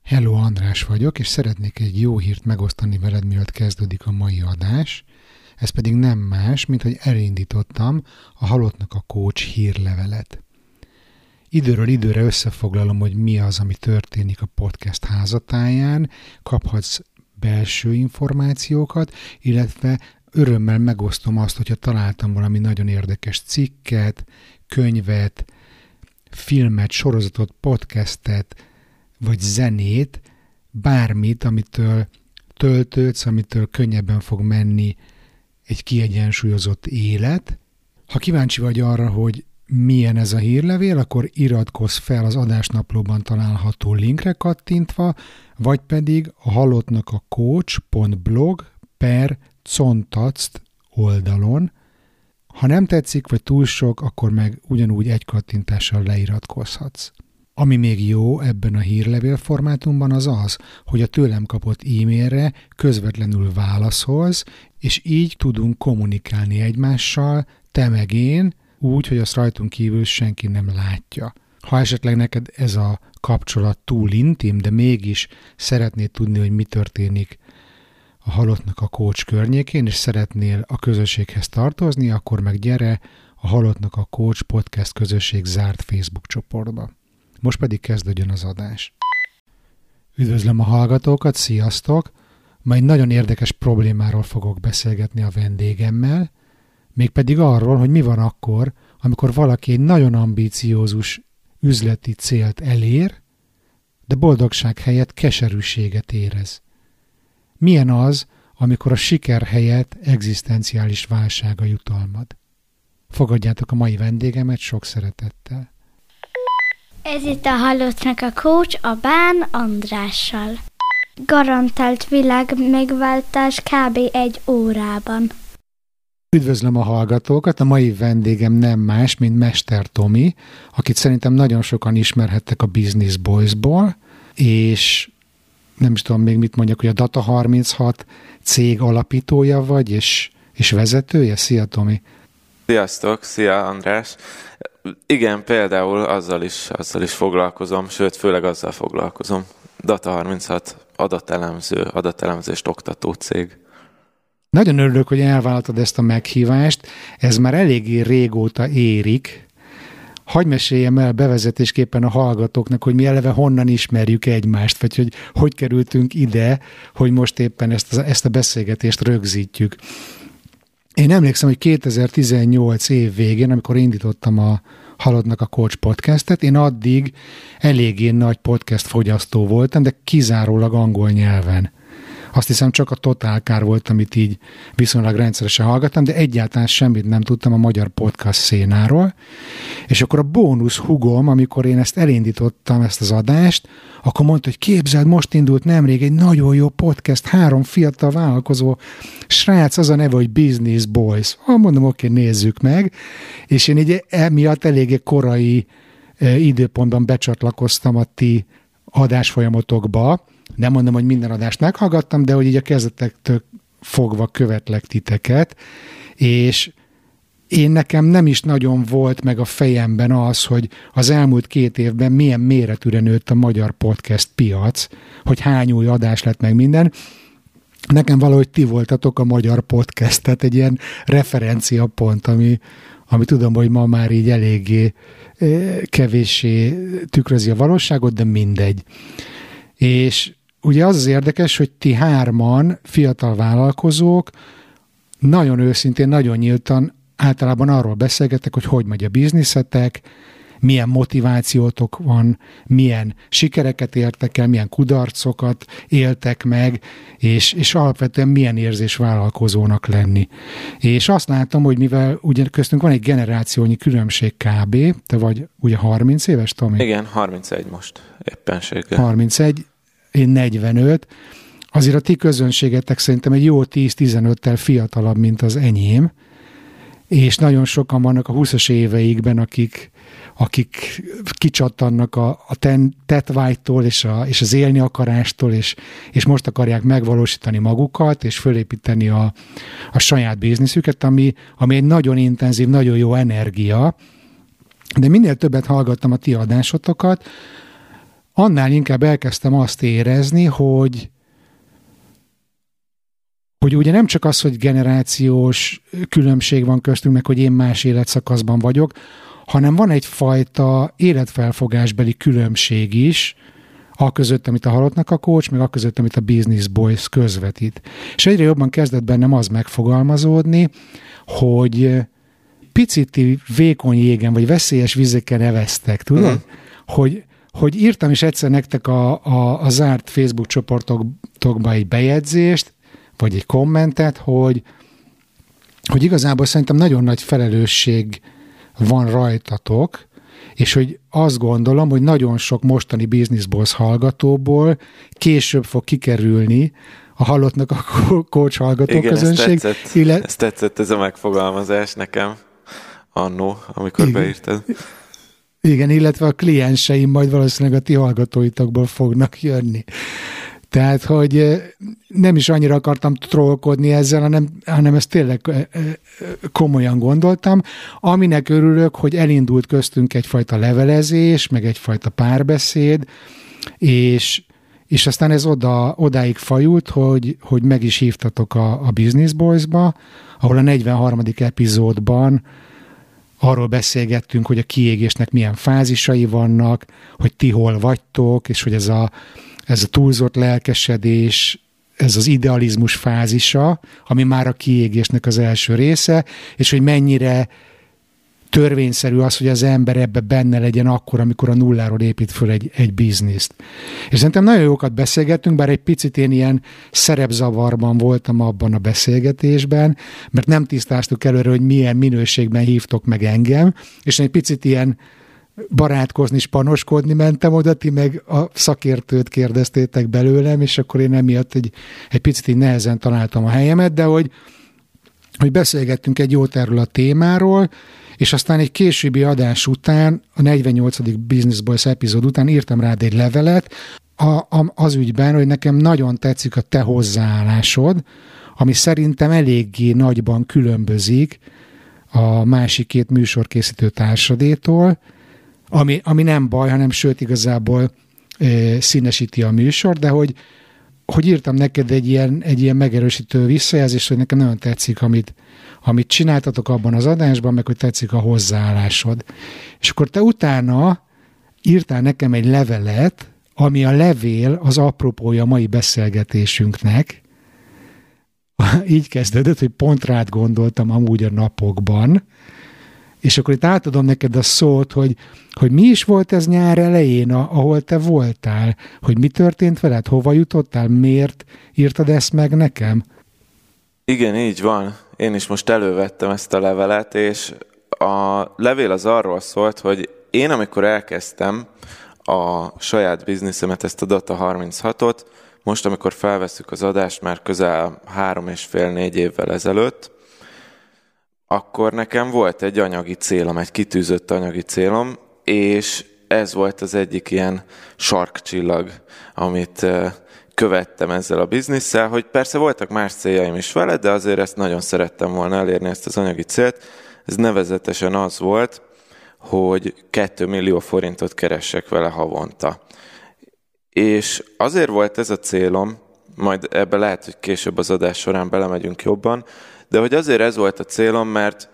Hello, András vagyok, és szeretnék egy jó hírt megosztani veled, mielőtt kezdődik a mai adás. Ez pedig nem más, mint hogy elindítottam a Halottnak a Coach hírlevelet. Időről időre összefoglalom, hogy mi az, ami történik a podcast házatáján, kaphatsz belső információkat, illetve örömmel megosztom azt, hogyha találtam valami nagyon érdekes cikket, könyvet, filmet, sorozatot, podcastet, vagy zenét, bármit, amitől töltődsz, amitől könnyebben fog menni egy kiegyensúlyozott élet. Ha kíváncsi vagy arra, hogy milyen ez a hírlevél, akkor iratkozz fel az adásnaplóban található linkre kattintva, vagy pedig a halottnakacoach.blog/contact oldalon. Ha nem tetszik, vagy túl sok, akkor meg ugyanúgy egy kattintással leiratkozhatsz. Ami még jó ebben a hírlevél formátumban az, hogy a tőlem kapott e-mailre közvetlenül válaszolsz, és így tudunk kommunikálni egymással, te meg én, úgy, hogy azt rajtunk kívül senki nem látja. Ha esetleg neked ez a kapcsolat túl intim, de mégis szeretnéd tudni, hogy mi történik a Halottnak a Coach környékén, és szeretnél a közösséghez tartozni, akkor meg gyere a Halottnak a Coach podcast közösség zárt Facebook csoportba. Most pedig kezdődjön az adás. Üdvözlöm a hallgatókat, sziasztok! Ma egy nagyon érdekes problémáról fogok beszélgetni a vendégemmel, mégpedig arról, hogy mi van akkor, amikor valaki egy nagyon ambíciózus üzleti célt elér, de boldogság helyett keserűséget érez. Milyen az, amikor a siker helyett egzisztenciális válság a jutalmad? Fogadjátok a mai vendégemet sok szeretettel. Ez itt a Halottnak a Coach a Bán Andrással. Garantált világ megváltás kb. 1 órában. Üdvözlöm a hallgatókat, a mai vendégem nem más, mint Mester Tomi, akit szerintem nagyon sokan ismerhettek a Business Boys-ból, és nem is tudom még mit mondjak, hogy a Data 36 cég alapítója vagy, és vezetője. Szia, Tomi! Sziasztok, szia András! Igen, például azzal is foglalkozom, sőt, főleg azzal foglalkozom. Data 36 adatelemzést oktató cég. Nagyon örülök, hogy elvállaltad ezt a meghívást. Ez már eléggé régóta érik. Hadd meséljem el bevezetésképpen a hallgatóknak, hogy mi eleve honnan ismerjük egymást, vagy hogy kerültünk ide, hogy most éppen ezt a beszélgetést rögzítjük. Én emlékszem, hogy 2018 év végén, amikor indítottam a Halottnak a Coach podcastet, én addig eléggé nagy podcast fogyasztó voltam, de kizárólag angol nyelven. Azt hiszem, csak a Total Car volt, amit így viszonylag rendszeresen hallgattam, de egyáltalán semmit nem tudtam a magyar podcast szénáról. És akkor a bónusz hugom, amikor én ezt elindítottam, ezt az adást, akkor mondta, hogy képzeld, most indult nemrég egy nagyon jó podcast, 3 fiatal vállalkozó srác, az a neve, hogy Business Boys. Mondom, oké, nézzük meg. És én így emiatt eléggé korai időpontban becsatlakoztam a ti adásfolyamotokba. Nem mondom, hogy minden adást meghallgattam, de hogy így a kezdetektől fogva követlek titeket, és én nekem nem is nagyon volt meg a fejemben az, hogy az elmúlt 2 évben milyen méretűre nőtt a magyar podcast piac, hogy hány új adás lett meg minden. Nekem valahogy ti voltatok a magyar podcastet, egy ilyen referenciapont, ami tudom, hogy ma már így eléggé kevéssé tükrözi a valóságot, de mindegy. És ugye az érdekes, hogy ti 3 fiatal vállalkozók nagyon őszintén, nagyon nyíltan általában arról beszélgetek, hogy megy a bizniszetek, milyen motivációtok van, milyen sikereket értek el, milyen kudarcokat éltek meg, és alapvetően milyen érzés vállalkozónak lenni. És azt látom, hogy mivel ugye köztünk van egy generációnyi különbség kb., te vagy ugye 30 éves, Tomi? Igen, 31 most éppenséggel. 31, én 45. Azért a ti közönségetek szerintem egy jó 10-15-tel fiatalabb, mint az enyém, és nagyon sokan vannak a 20-as éveikben, akik kicsattannak a tettvágytól és az élni akarástól, és most akarják megvalósítani magukat, és fölépíteni a saját bizniszüket, ami egy nagyon intenzív, nagyon jó energia. De minél többet hallgattam a ti adásotokat, annál inkább elkezdtem azt érezni, hogy ugye nem csak az, hogy generációs különbség van köztünk, meg hogy én más életszakaszban vagyok, hanem van egyfajta életfelfogásbeli különbség is, a között, amit a Halottnak a coach, meg a között, amit a Business Boys közvetít. És egyre jobban kezdett bennem az megfogalmazódni, hogy picit vékony jégen, vagy veszélyes vizeken eveztek, tudod? Hogy írtam is egyszer nektek a zárt Facebook csoportokba egy bejegyzést, vagy egy kommentet, hogy igazából szerintem nagyon nagy felelősség van rajtatok, és hogy azt gondolom, hogy nagyon sok mostani Business Boys hallgatóból később fog kikerülni a Halottnak a coach hallgatóközönség. Igen, ez tetszett ez a megfogalmazás nekem annó, amikor beírtad. Igen, illetve a klienseim majd valószínűleg a ti hallgatóitokból fognak jönni. Tehát, hogy nem is annyira akartam trollkodni ezzel, hanem ezt tényleg komolyan gondoltam. Aminek örülök, hogy elindult köztünk egyfajta levelezés, meg egyfajta párbeszéd, és aztán ez odáig fajult, hogy meg is hívtatok a Business Boys-ba, ahol a 43. epizódban arról beszélgettünk, hogy a kiégésnek milyen fázisai vannak, hogy ti hol vagytok, és hogy ez a túlzott lelkesedés, ez az idealizmus fázisa, ami már a kiégésnek az első része, és hogy mennyire törvényszerű az, hogy az ember ebbe benne legyen akkor, amikor a nulláról épít föl egy bizniszt. És szerintem nagyon jókat beszélgettünk, bár egy picit én ilyen szerepzavarban voltam abban a beszélgetésben, mert nem tisztáztuk előre, hogy milyen minőségben hívtok meg engem, és egy picit ilyen barátkozni, spanoskodni mentem oda, ti meg a szakértőt kérdeztétek belőlem, és akkor én emiatt egy picit így nehezen találtam a helyemet, de hogy beszélgettünk egy jót erről a témáról, és aztán egy későbbi adás után, a 48. Business Boys epizód után írtam rád egy levelet az ügyben, hogy nekem nagyon tetszik a te hozzáállásod, ami szerintem eléggé nagyban különbözik a másik két műsorkészítő társadétól, ami nem baj, hanem sőt igazából színesíti a műsor, de hogy írtam neked egy ilyen megerősítő visszajelzést, hogy nekem nagyon tetszik, amit csináltatok abban az adásban, meg hogy tetszik a hozzáállásod. És akkor te utána írtál nekem egy levelet, ami a levél az apropója a mai beszélgetésünknek. Így kezdődött, hogy pont rád gondoltam amúgy a napokban, és akkor itt átadom neked a szót, hogy mi is volt ez nyár elején, ahol te voltál, hogy mi történt veled, hova jutottál, miért írtad ezt meg nekem? Igen, így van. Én is most elővettem ezt a levelet, és a levél az arról szólt, hogy én amikor elkezdtem a saját bizniszemet, ezt a Data 36-ot, most amikor felvesszük az adást már közel 3,5-4 évvel ezelőtt, akkor nekem volt egy anyagi célom, egy kitűzött anyagi célom, és ez volt az egyik ilyen sarkcsillag, amit követtem ezzel a bizniszsel, hogy persze voltak más céljaim is vele, de azért ezt nagyon szerettem volna elérni, ezt az anyagi célt. Ez nevezetesen az volt, hogy 2 millió forintot keressek vele havonta. És azért volt ez a célom, majd ebbe lehet, hogy később az adás során belemegyünk jobban, de hogy azért ez volt a célom, mert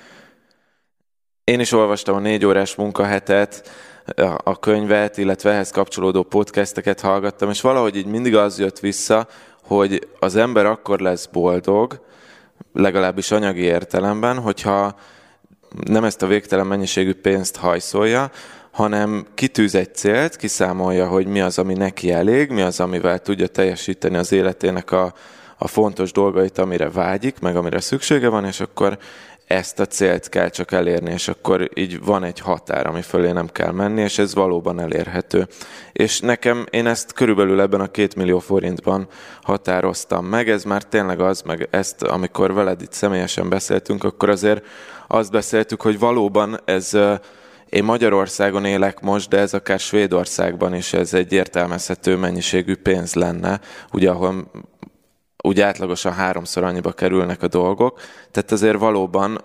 én is olvastam a 4 órás munkahetet, a könyvet, illetve ehhez kapcsolódó podcasteket hallgattam, és valahogy így mindig az jött vissza, hogy az ember akkor lesz boldog, legalábbis anyagi értelemben, hogyha nem ezt a végtelen mennyiségű pénzt hajszolja, hanem kitűz egy célt, kiszámolja, hogy mi az, ami neki elég, mi az, amivel tudja teljesíteni az életének a fontos dolgait, amire vágyik, meg amire szüksége van, és akkor ezt a célt kell csak elérni, és akkor így van egy határ, ami fölé nem kell menni, és ez valóban elérhető. És nekem, én ezt körülbelül ebben a 2 millió forintban határoztam meg, ez már tényleg az, meg ezt, amikor veled itt személyesen beszéltünk, akkor azért azt beszéltük, hogy valóban ez, én Magyarországon élek most, de ez akár Svédországban is ez egy értelmezhető mennyiségű pénz lenne, ugye ahol úgy átlagosan 3-szor annyiba kerülnek a dolgok, tehát azért valóban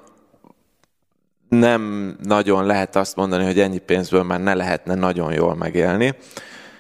nem nagyon lehet azt mondani, hogy ennyi pénzből már ne lehetne nagyon jól megélni,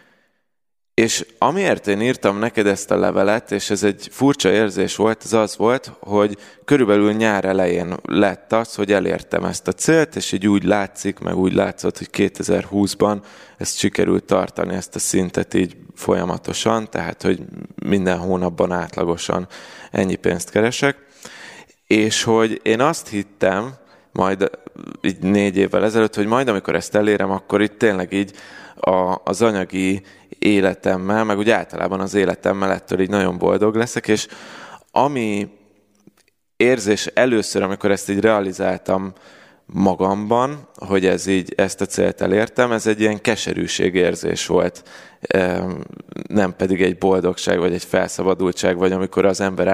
És amiért én írtam neked ezt a levelet, és ez egy furcsa érzés volt, az volt, hogy körülbelül nyár elején lett az, hogy elértem ezt a célt, és így úgy látszik, meg úgy látszott, hogy 2020-ban ezt sikerült tartani, ezt a szintet így folyamatosan, tehát, hogy minden hónapban átlagosan ennyi pénzt keresek. És hogy én azt hittem, majd így 4 évvel ezelőtt, hogy majd amikor ezt elérem, akkor itt tényleg így az anyagi életemmel, meg úgy általában az életemmel ettől így nagyon boldog leszek, és ami érzés először, amikor ezt így realizáltam magamban, hogy ezt a célt elértem, ez egy ilyen keserűségérzés volt, nem pedig egy boldogság, vagy egy felszabadultság, vagy amikor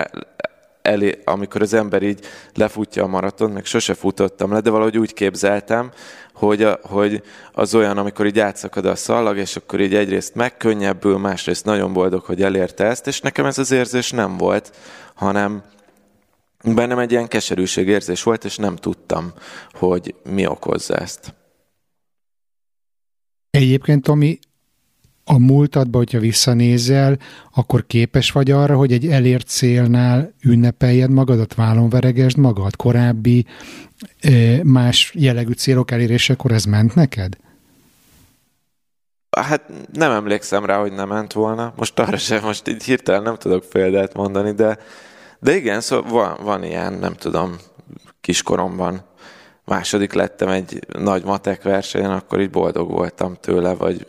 az ember így lefutja a maratont, meg sose futottam le, de valahogy úgy képzeltem, hogy az olyan, amikor így átszakad a szallag, és akkor így egyrészt megkönnyebbül, másrészt nagyon boldog, hogy elérte ezt, és nekem ez az érzés nem volt, hanem bennem egy ilyen keserűségérzés volt, és nem tudtam, hogy mi okozza ezt. Egyébként, Tomi, a múltadba, hogyha visszanézel, akkor képes vagy arra, hogy egy elért célnál ünnepeljed magadat, vállon veregesd magad? Korábbi más jellegű célok elérésekor ez ment neked? Hát nem emlékszem rá, hogy nem ment volna. Most arra sem, most így hirtelen nem tudok példát mondani, de igen, szóval van ilyen, nem tudom, kiskoromban. Második lettem egy nagy matek versenyen, akkor így boldog voltam tőle, vagy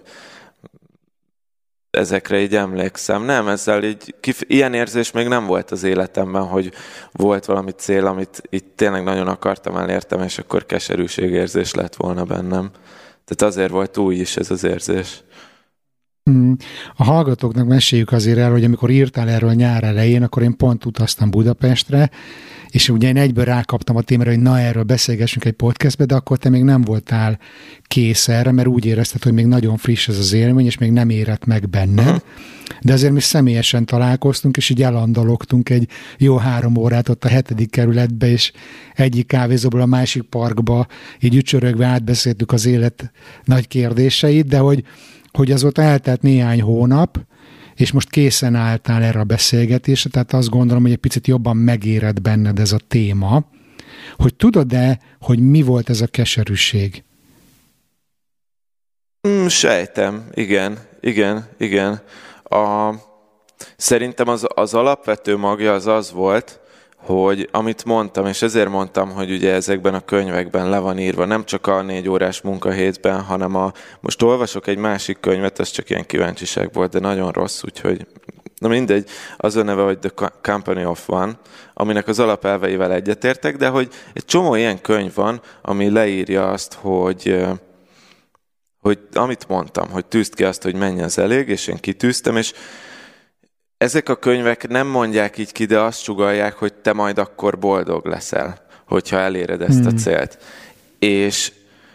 ezekre így emlékszem. Nem, ezzel így, ilyen érzés még nem volt az életemben, hogy volt valami cél, amit itt tényleg nagyon akartam, elértem, és akkor keserűségérzés lett volna bennem. Tehát azért volt új is ez az érzés. A hallgatóknak meséljük azért el, hogy amikor írtál erről nyár elején, akkor én pont utaztam Budapestre, és ugye én egyből rákaptam a témára, hogy na, erről beszélgessünk egy podcastbe, de akkor te még nem voltál kész erre, mert úgy érezted, hogy még nagyon friss ez az élmény, és még nem érett meg benned. De azért mi személyesen találkoztunk, és így elandalogtunk egy jó 3 órát ott a 7. kerületbe, és egyik kávézóból a másik parkba így ücsörögve átbeszéltük az élet nagy kérdéseit, de hogy azóta eltelt néhány hónap, és most készen álltál erre a beszélgetésre, tehát azt gondolom, hogy egy picit jobban megéred benned ez a téma, hogy tudod-e, hogy mi volt ez a keserűség? Sejtem, igen. Szerintem az alapvető magja az volt, hogy amit mondtam, és ezért mondtam, hogy ugye ezekben a könyvekben le van írva, nem csak a 4 órás munkahétben, hanem most olvasok egy másik könyvet, ez csak ilyen kíváncsiság volt, de nagyon rossz, úgyhogy na mindegy, az a neve, hogy The Company of One, aminek az alapelveivel egyetértek, de hogy egy csomó ilyen könyv van, ami leírja azt, hogy amit mondtam, hogy tűzd ki azt, hogy mennyi az elég, és én kitűztem, és ezek a könyvek nem mondják így ki, de azt sugallják, hogy te majd akkor boldog leszel, hogyha eléred ezt a célt. És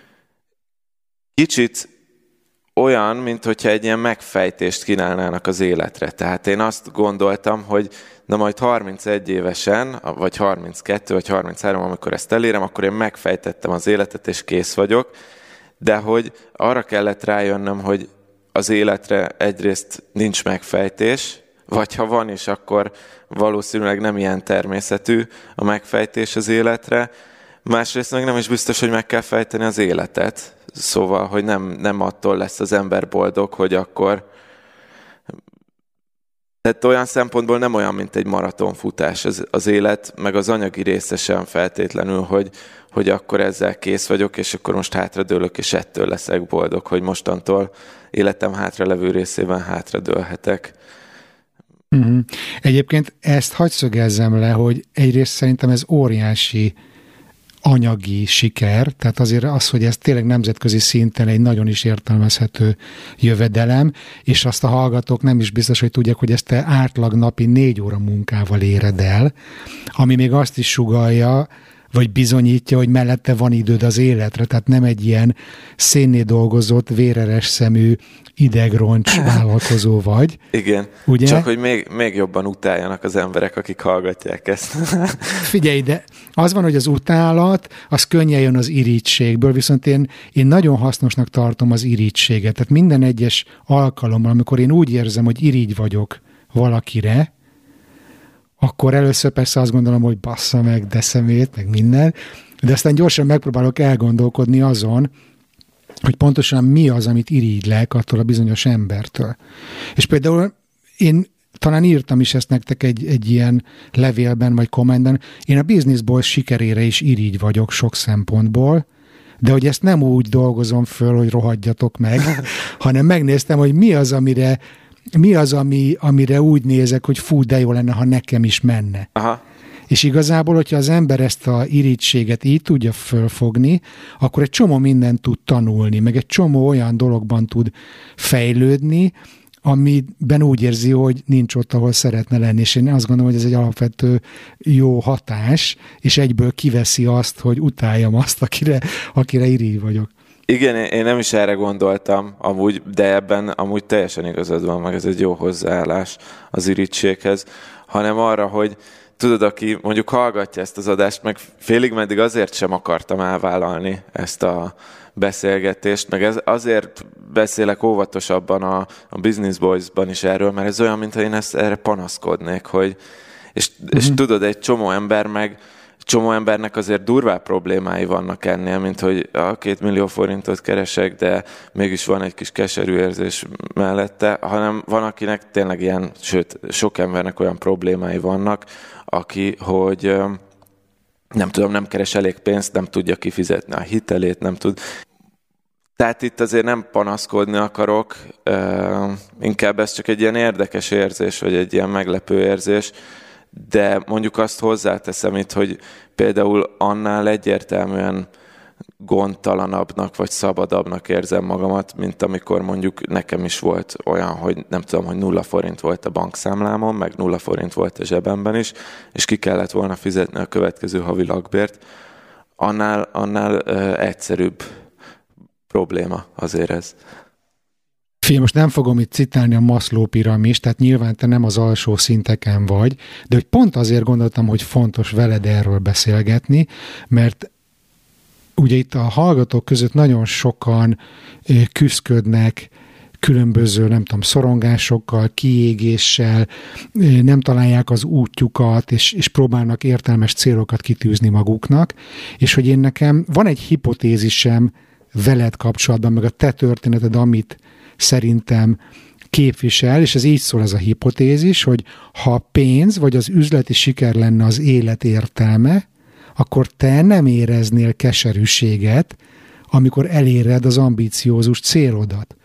kicsit olyan, mint hogyha egy ilyen megfejtést kínálnának az életre. Tehát én azt gondoltam, hogy na majd 31 évesen, vagy 32, vagy 33, amikor ezt elérem, akkor én megfejtettem az életet, és kész vagyok. De hogy arra kellett rájönnöm, hogy az életre egyrészt nincs megfejtés, vagy ha van is, akkor valószínűleg nem ilyen természetű a megfejtés az életre. Másrészt meg nem is biztos, hogy meg kell fejteni az életet. Szóval, hogy nem attól lesz az ember boldog, hogy akkor... Tehát olyan szempontból nem olyan, mint egy maratonfutás. Az élet, meg az anyagi része sem feltétlenül, hogy akkor ezzel kész vagyok, és akkor most hátradőlök, és ettől leszek boldog, hogy mostantól életem hátralevő részében hátradőlhetek. Egyébként ezt hadd szögezzem le, hogy egyrészt szerintem ez óriási anyagi siker, tehát azért az, hogy ez tényleg nemzetközi szinten egy nagyon is értelmezhető jövedelem, és azt a hallgatók nem is biztos, hogy tudják, hogy ezt te átlag napi 4 óra munkával éred el, ami még azt is sugallja, vagy bizonyítja, hogy mellette van időd az életre, tehát nem egy ilyen szénné dolgozott, véreres szemű idegroncs vállalkozó vagy. Igen, ugye? Csak hogy még jobban utáljanak az emberek, akik hallgatják ezt. Figyelj, de az van, hogy az utálat, az könnyen jön az irítségből, viszont én nagyon hasznosnak tartom az irítséget. Tehát minden egyes alkalommal, amikor én úgy érzem, hogy irigy vagyok valakire, akkor először persze azt gondolom, hogy bassza meg, de szemét, meg minden, de aztán gyorsan megpróbálok elgondolkodni azon, hogy pontosan mi az, amit irigylek attól a bizonyos embertől. És például én talán írtam is ezt nektek egy ilyen levélben, vagy kommentben, én a Business Boys sikerére is irigy vagyok sok szempontból, de hogy ezt nem úgy dolgozom föl, hogy rohadjatok meg, hanem megnéztem, hogy mi az, amire úgy nézek, hogy fú, de jó lenne, ha nekem is menne. Aha. És igazából, hogyha az ember ezt a irítséget így tudja fölfogni, akkor egy csomó mindent tud tanulni, meg egy csomó olyan dologban tud fejlődni, amiben úgy érzi, hogy nincs ott, ahol szeretne lenni. És én azt gondolom, hogy ez egy alapvető jó hatás, és egyből kiveszi azt, hogy utáljam azt, akire irigy vagyok. Igen, én nem is erre gondoltam amúgy, de ebben amúgy teljesen igazad van, meg ez egy jó hozzáállás az irítséghez, hanem arra, hogy tudod, aki mondjuk hallgatja ezt az adást, meg félig meddig azért sem akartam elvállalni ezt a beszélgetést, meg azért beszélek óvatosabban a Business Boys-ban is erről, mert ez olyan, mintha én erre panaszkodnék, hogy és tudod, egy csomó embernek azért durvább problémái vannak ennél, mint hogy 2 millió forintot keresek, de mégis van egy kis keserű érzés mellette, hanem van, akinek tényleg ilyen, sőt, sok embernek olyan problémái vannak, aki, hogy nem keres elég pénzt, nem tudja kifizetni a hitelét, nem tud. Tehát itt azért nem panaszkodni akarok, inkább ez csak egy ilyen érdekes érzés, vagy egy ilyen meglepő érzés, de mondjuk azt hozzáteszem itt, hogy például annál egyértelműen gondtalanabbnak vagy szabadabbnak érzem magamat, mint amikor mondjuk nekem is volt olyan, hogy nem tudom, hogy 0 forint volt a bankszámlámon, meg 0 forint volt a zsebemben is, és ki kellett volna fizetni a következő havi lakbért. Annál egyszerűbb probléma azért ez. Figyelj, most nem fogom itt citálni a Maslow piramist, tehát nyilván te nem az alsó szinteken vagy, de hogy pont azért gondoltam, hogy fontos veled erről beszélgetni, mert ugye itt a hallgatók között nagyon sokan küszködnek különböző, nem tudom, szorongásokkal, kiégéssel, nem találják az útjukat, és próbálnak értelmes célokat kitűzni maguknak, és hogy én nekem van egy hipotézisem veled kapcsolatban, meg a te történeted, amit szerintem képvisel, és ez így szól ez a hipotézis, hogy ha a pénz vagy az üzleti siker lenne az élet értelme, akkor te nem éreznél keserűséget, amikor eléred az ambíciózus célodat.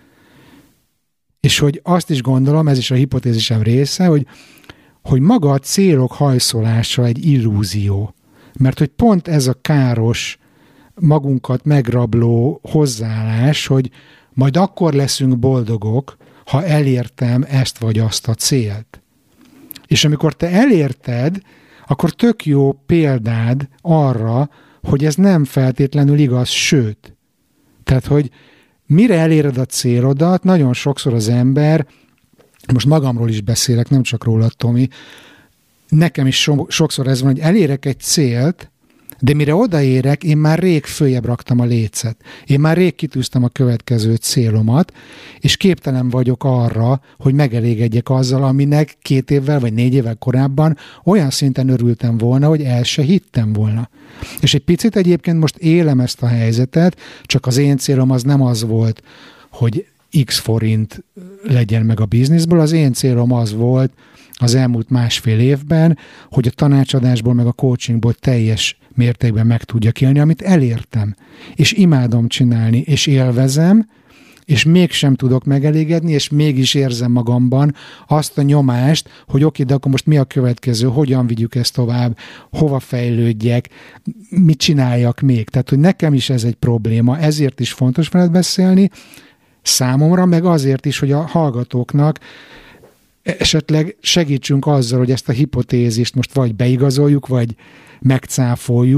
És hogy azt is gondolom, ez is a hipotézisem része, hogy maga a célok hajszolása egy illúzió. Mert hogy pont ez a káros, magunkat megrabló hozzáállás, hogy majd akkor leszünk boldogok, ha elértem ezt vagy azt a célt. És amikor te elérted, akkor tök jó példád arra, hogy ez nem feltétlenül igaz, sőt. Tehát, hogy mire eléred a célodat, nagyon sokszor az ember, most magamról is beszélek, nem csak rólad, Tomi, nekem is sokszor ez van, hogy elérek egy célt, de mire odaérek, én már rég följebb raktam a lécet. Én már rég kitűztem a következő célomat, és képtelen vagyok arra, hogy megelégedjek azzal, aminek 2 évvel vagy 4 évvel korábban olyan szinten örültem volna, hogy el se hittem volna. És egy picit egyébként most élem ezt a helyzetet, csak az én célom az nem az volt, hogy x forint legyen meg a bizniszből, az én célom az volt az elmúlt 1,5 évben, hogy a tanácsadásból meg a coachingból teljes mértékben meg tudjak élni, amit elértem. És imádom csinálni, és élvezem, és mégsem tudok megelégedni, és mégis érzem magamban azt a nyomást, hogy oké, de akkor most mi a következő, hogyan vigyük ezt tovább, hova fejlődjek, mit csináljak még. Tehát, hogy nekem is ez egy probléma, ezért is fontos veled beszélni, számomra, meg azért is, hogy a hallgatóknak esetleg segítsünk azzal, hogy ezt a hipotézist most vagy beigazoljuk, vagy megcáfoljuk,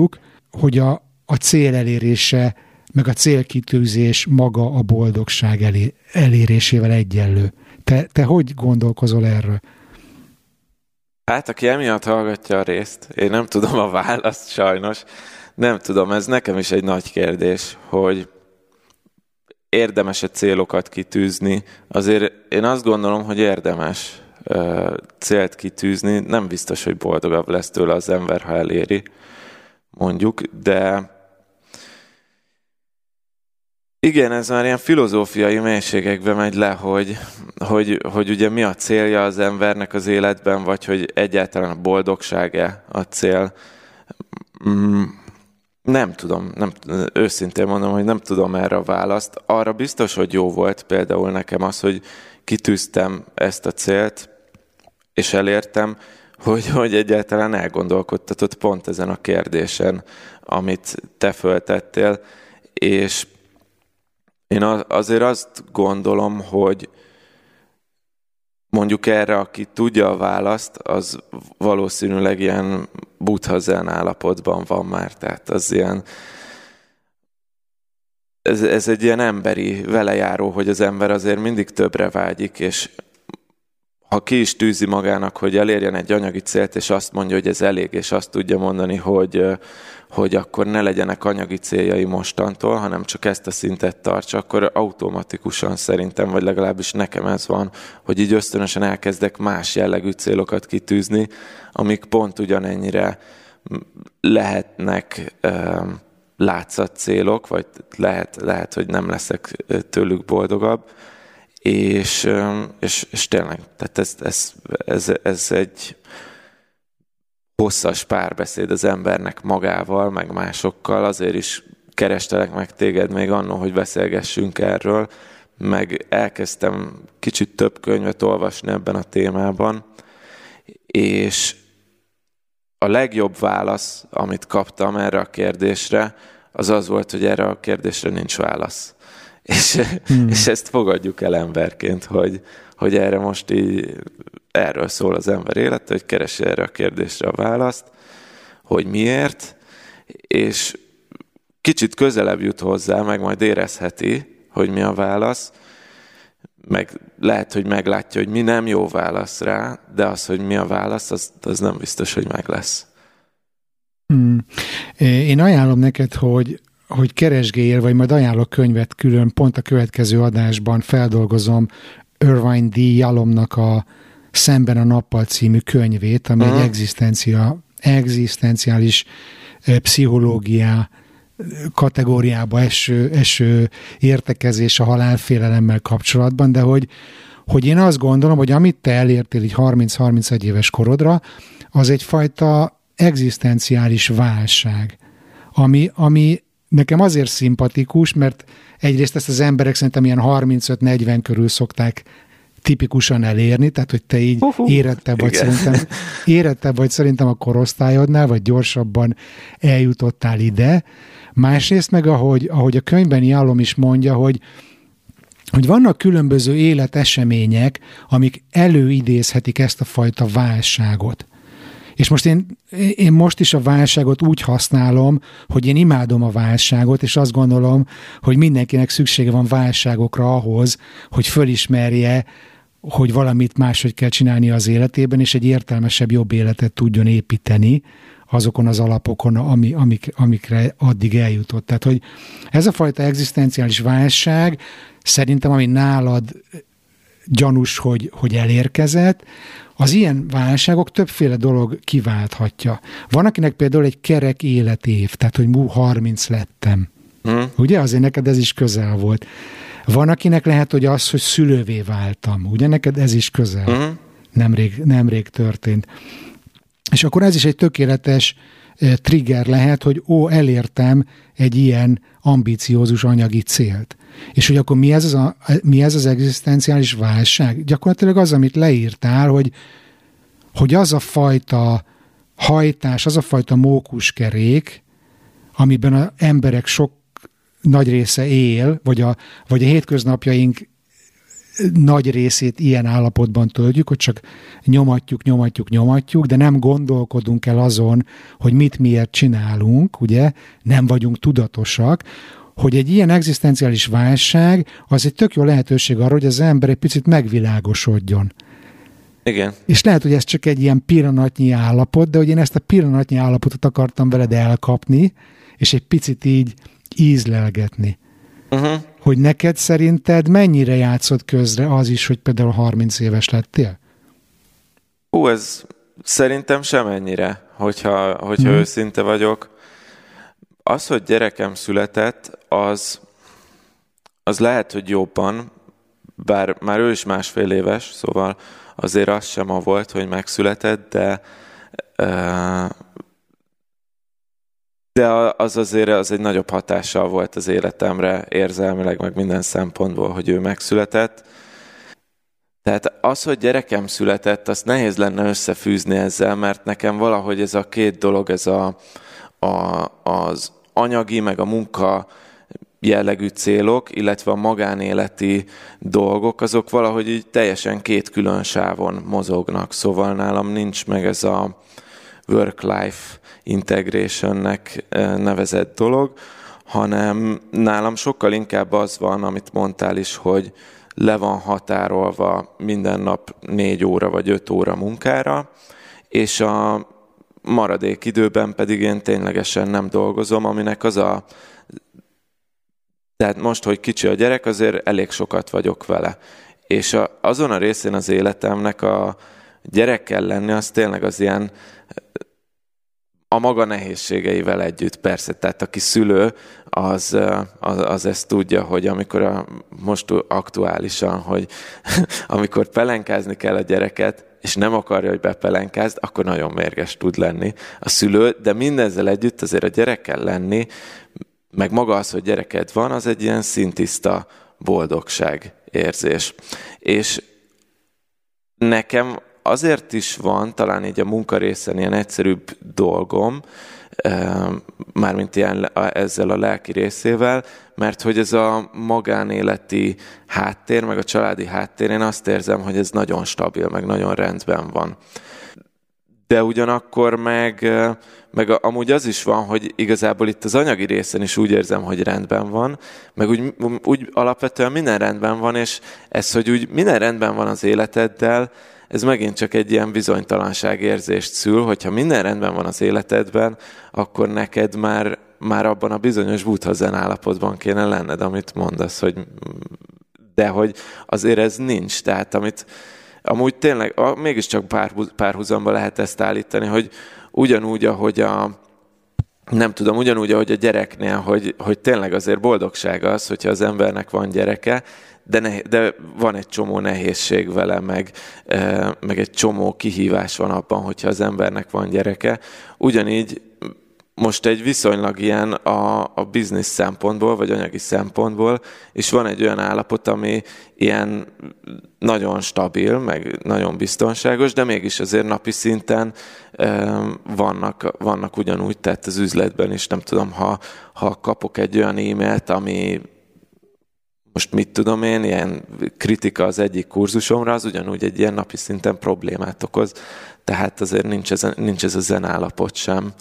a cél elérése, meg a célkitűzés maga a boldogság elérésével egyenlő. Te hogy gondolkozol erről? Hát, aki emiatt hallgatja a részt, én nem tudom a választ sajnos. Nem tudom, ez nekem is egy nagy kérdés, hogy érdemes-e célokat kitűzni. Azért én azt gondolom, hogy érdemes célt kitűzni. Nem biztos, hogy boldogabb lesz tőle az ember, ha eléri, mondjuk, de igen, ez már ilyen filozófiai mélységekbe megy le, hogy ugye mi a célja az embernek az életben, vagy hogy egyáltalán a boldogság-e a cél. Nem tudom, őszintén mondom, hogy nem tudom erre a választ. Arra biztos, hogy jó volt például nekem az, hogy kitűztem ezt a célt, és elértem, hogy egyáltalán elgondolkodtatott pont ezen a kérdésen, amit te föltettél, és én azért azt gondolom, hogy mondjuk erre, aki tudja a választ, az valószínűleg ilyen buddha zen állapotban van már. Tehát az ilyen, ez egy ilyen emberi velejáró, hogy az ember azért mindig többre vágyik, és ha ki is tűzi magának, hogy elérjen egy anyagi célt, és azt mondja, hogy ez elég, és azt tudja mondani, hogy akkor ne legyenek anyagi céljai mostantól, hanem csak ezt a szintet tartsa, akkor automatikusan szerintem, vagy legalábbis nekem ez van, hogy így ösztönösen elkezdek más jellegű célokat kitűzni, amik pont ugyanennyire lehetnek látszat célok, vagy lehet, hogy nem leszek tőlük boldogabb, és tényleg, tehát ez egy hosszas párbeszéd az embernek magával, meg másokkal, azért is kerestelek meg téged még annól, hogy beszélgessünk erről, meg elkezdtem kicsit több könyvet olvasni ebben a témában, és a legjobb válasz, amit kaptam erre a kérdésre, az volt, hogy erre a kérdésre nincs válasz. És ezt fogadjuk el emberként, hogy erre most így, erről szól az ember élete, hogy keresi erre a kérdésre a választ, hogy miért, és kicsit közelebb jut hozzá, meg majd érezheti, hogy mi a válasz, meg lehet, hogy meglátja, hogy mi nem jó válasz rá, de az, hogy mi a válasz, az nem biztos, hogy meg lesz. Én ajánlom neked, hogy keresgéljél, vagy majd ajánlok könyvet külön, pont a következő adásban feldolgozom Irvine D. Yalomnak a Szemben a nappal című könyvét, ami egy egzisztenciális pszichológia kategóriába eső értekezés a halálfélelemmel kapcsolatban, de hogy én azt gondolom, hogy amit te elértél így 30-31 éves korodra, az egyfajta egzisztenciális válság, ami nekem azért szimpatikus, mert egyrészt ezt az emberek szerintem ilyen 35-40 körül szokták tipikusan elérni, tehát hogy te így érettebb vagy szerintem a korosztályodnál, vagy gyorsabban eljutottál ide. Másrészt meg, ahogy a könyvben Yalom is mondja, hogy vannak különböző életesemények, amik előidézhetik ezt a fajta válságot. És most én most is a válságot úgy használom, hogy én imádom a válságot, és azt gondolom, hogy mindenkinek szüksége van válságokra ahhoz, hogy fölismerje, hogy valamit máshogy kell csinálni az életében, és egy értelmesebb, jobb életet tudjon építeni azokon az alapokon, amikre addig eljutott. Tehát, hogy ez a fajta egzisztenciális válság szerintem, ami nálad gyanús, hogy elérkezett, az ilyen válságok többféle dolog kiválthatja. Van, akinek például egy kerek életév, tehát, hogy 30 lettem. Ugye? Azért neked ez is közel volt. Van, akinek lehet, hogy az, hogy szülővé váltam. Ugye? Neked ez is közel. Nemrég történt. És akkor ez is egy tökéletes trigger lehet, hogy elértem egy ilyen ambiciózus anyagi célt. És hogy akkor mi ez az egzisztenciális válság? Gyakorlatilag az, amit leírtál, hogy az a fajta hajtás, az a fajta mókuskerék, amiben az emberek sok nagy része él, vagy a hétköznapjaink nagy részét ilyen állapotban töltjük, hogy csak nyomatjuk, de nem gondolkodunk el azon, hogy mit miért csinálunk, ugye, nem vagyunk tudatosak, hogy egy ilyen egzisztenciális válság az egy tök jó lehetőség arra, hogy az ember egy picit megvilágosodjon. Igen. És lehet, hogy ez csak egy ilyen pillanatnyi állapot, de hogy én ezt a pillanatnyi állapotot akartam veled elkapni, és egy picit így ízlelgetni. Hogy neked szerinted mennyire játszott közre az is, hogy például 30 éves lettél? Ez szerintem semennyire, hogyha őszinte vagyok. Az, hogy gyerekem született, az lehet, hogy jobban, bár már ő is 1,5 éves, szóval azért az sem ma volt, hogy megszületett, de az azért az egy nagyobb hatással volt az életemre érzelmileg, meg minden szempontból, hogy ő megszületett. Tehát az, hogy gyerekem született, azt nehéz lenne összefűzni ezzel, mert nekem valahogy ez a két dolog, ez az anyagi, meg a munka jellegű célok, illetve a magánéleti dolgok, azok valahogy így teljesen két külön sávon mozognak. Szóval nálam nincs meg ez a work-life integrationnek nevezett dolog, hanem nálam sokkal inkább az van, amit mondtál is, hogy le van határolva minden nap 4 óra vagy 5 óra munkára, és a maradék időben pedig én ténylegesen nem dolgozom, aminek tehát most, hogy kicsi a gyerek, azért elég sokat vagyok vele. És azon a részén az életemnek a gyerekkel lenni, az tényleg az ilyen a maga nehézségeivel együtt, persze. Tehát aki szülő, az ezt tudja, hogy amikor most aktuálisan, hogy amikor pelenkázni kell a gyereket, és nem akarja, hogy bepelenkázd, akkor nagyon mérges tud lenni a szülő, de mindezzel együtt azért a gyerekkel lenni, meg maga az, hogy gyereked van, az egy ilyen szintiszta boldogság érzés. És nekem azért is van, talán így a munkarészen ilyen egyszerűbb dolgom, mármint ilyen ezzel a lelki részével, mert hogy ez a magánéleti háttér, meg a családi háttér, én azt érzem, hogy ez nagyon stabil, meg nagyon rendben van. De ugyanakkor meg amúgy az is van, hogy igazából itt az anyagi részen is úgy érzem, hogy rendben van, meg úgy alapvetően minden rendben van, és ez, hogy úgy minden rendben van az életeddel, ez megint csak egy ilyen bizonytalanságérzést szül, hogyha minden rendben van az életedben, akkor neked már abban a bizonyos buddha-zen állapotban kéne lenned, amit mondasz, de hogy azért ez nincs. Tehát amit amúgy tényleg mégiscsak párhuzamba lehet ezt állítani, hogy ugyanúgy, ahogy ahogy a gyereknél, hogy tényleg azért boldogság az, hogyha az embernek van gyereke, de van egy csomó nehézség vele, meg egy csomó kihívás van abban, hogyha az embernek van gyereke. Ugyanígy most egy viszonylag ilyen a biznisz szempontból, vagy anyagi szempontból, és van egy olyan állapot, ami ilyen nagyon stabil, meg nagyon biztonságos, de mégis azért napi szinten vannak ugyanúgy, tehát az üzletben is, nem tudom, ha kapok egy olyan e-mailt, ami most mit tudom én, ilyen kritika az egyik kurzusomra, az ugyanúgy egy ilyen napi szinten problémát okoz, tehát azért nincs ez a zen állapot sem.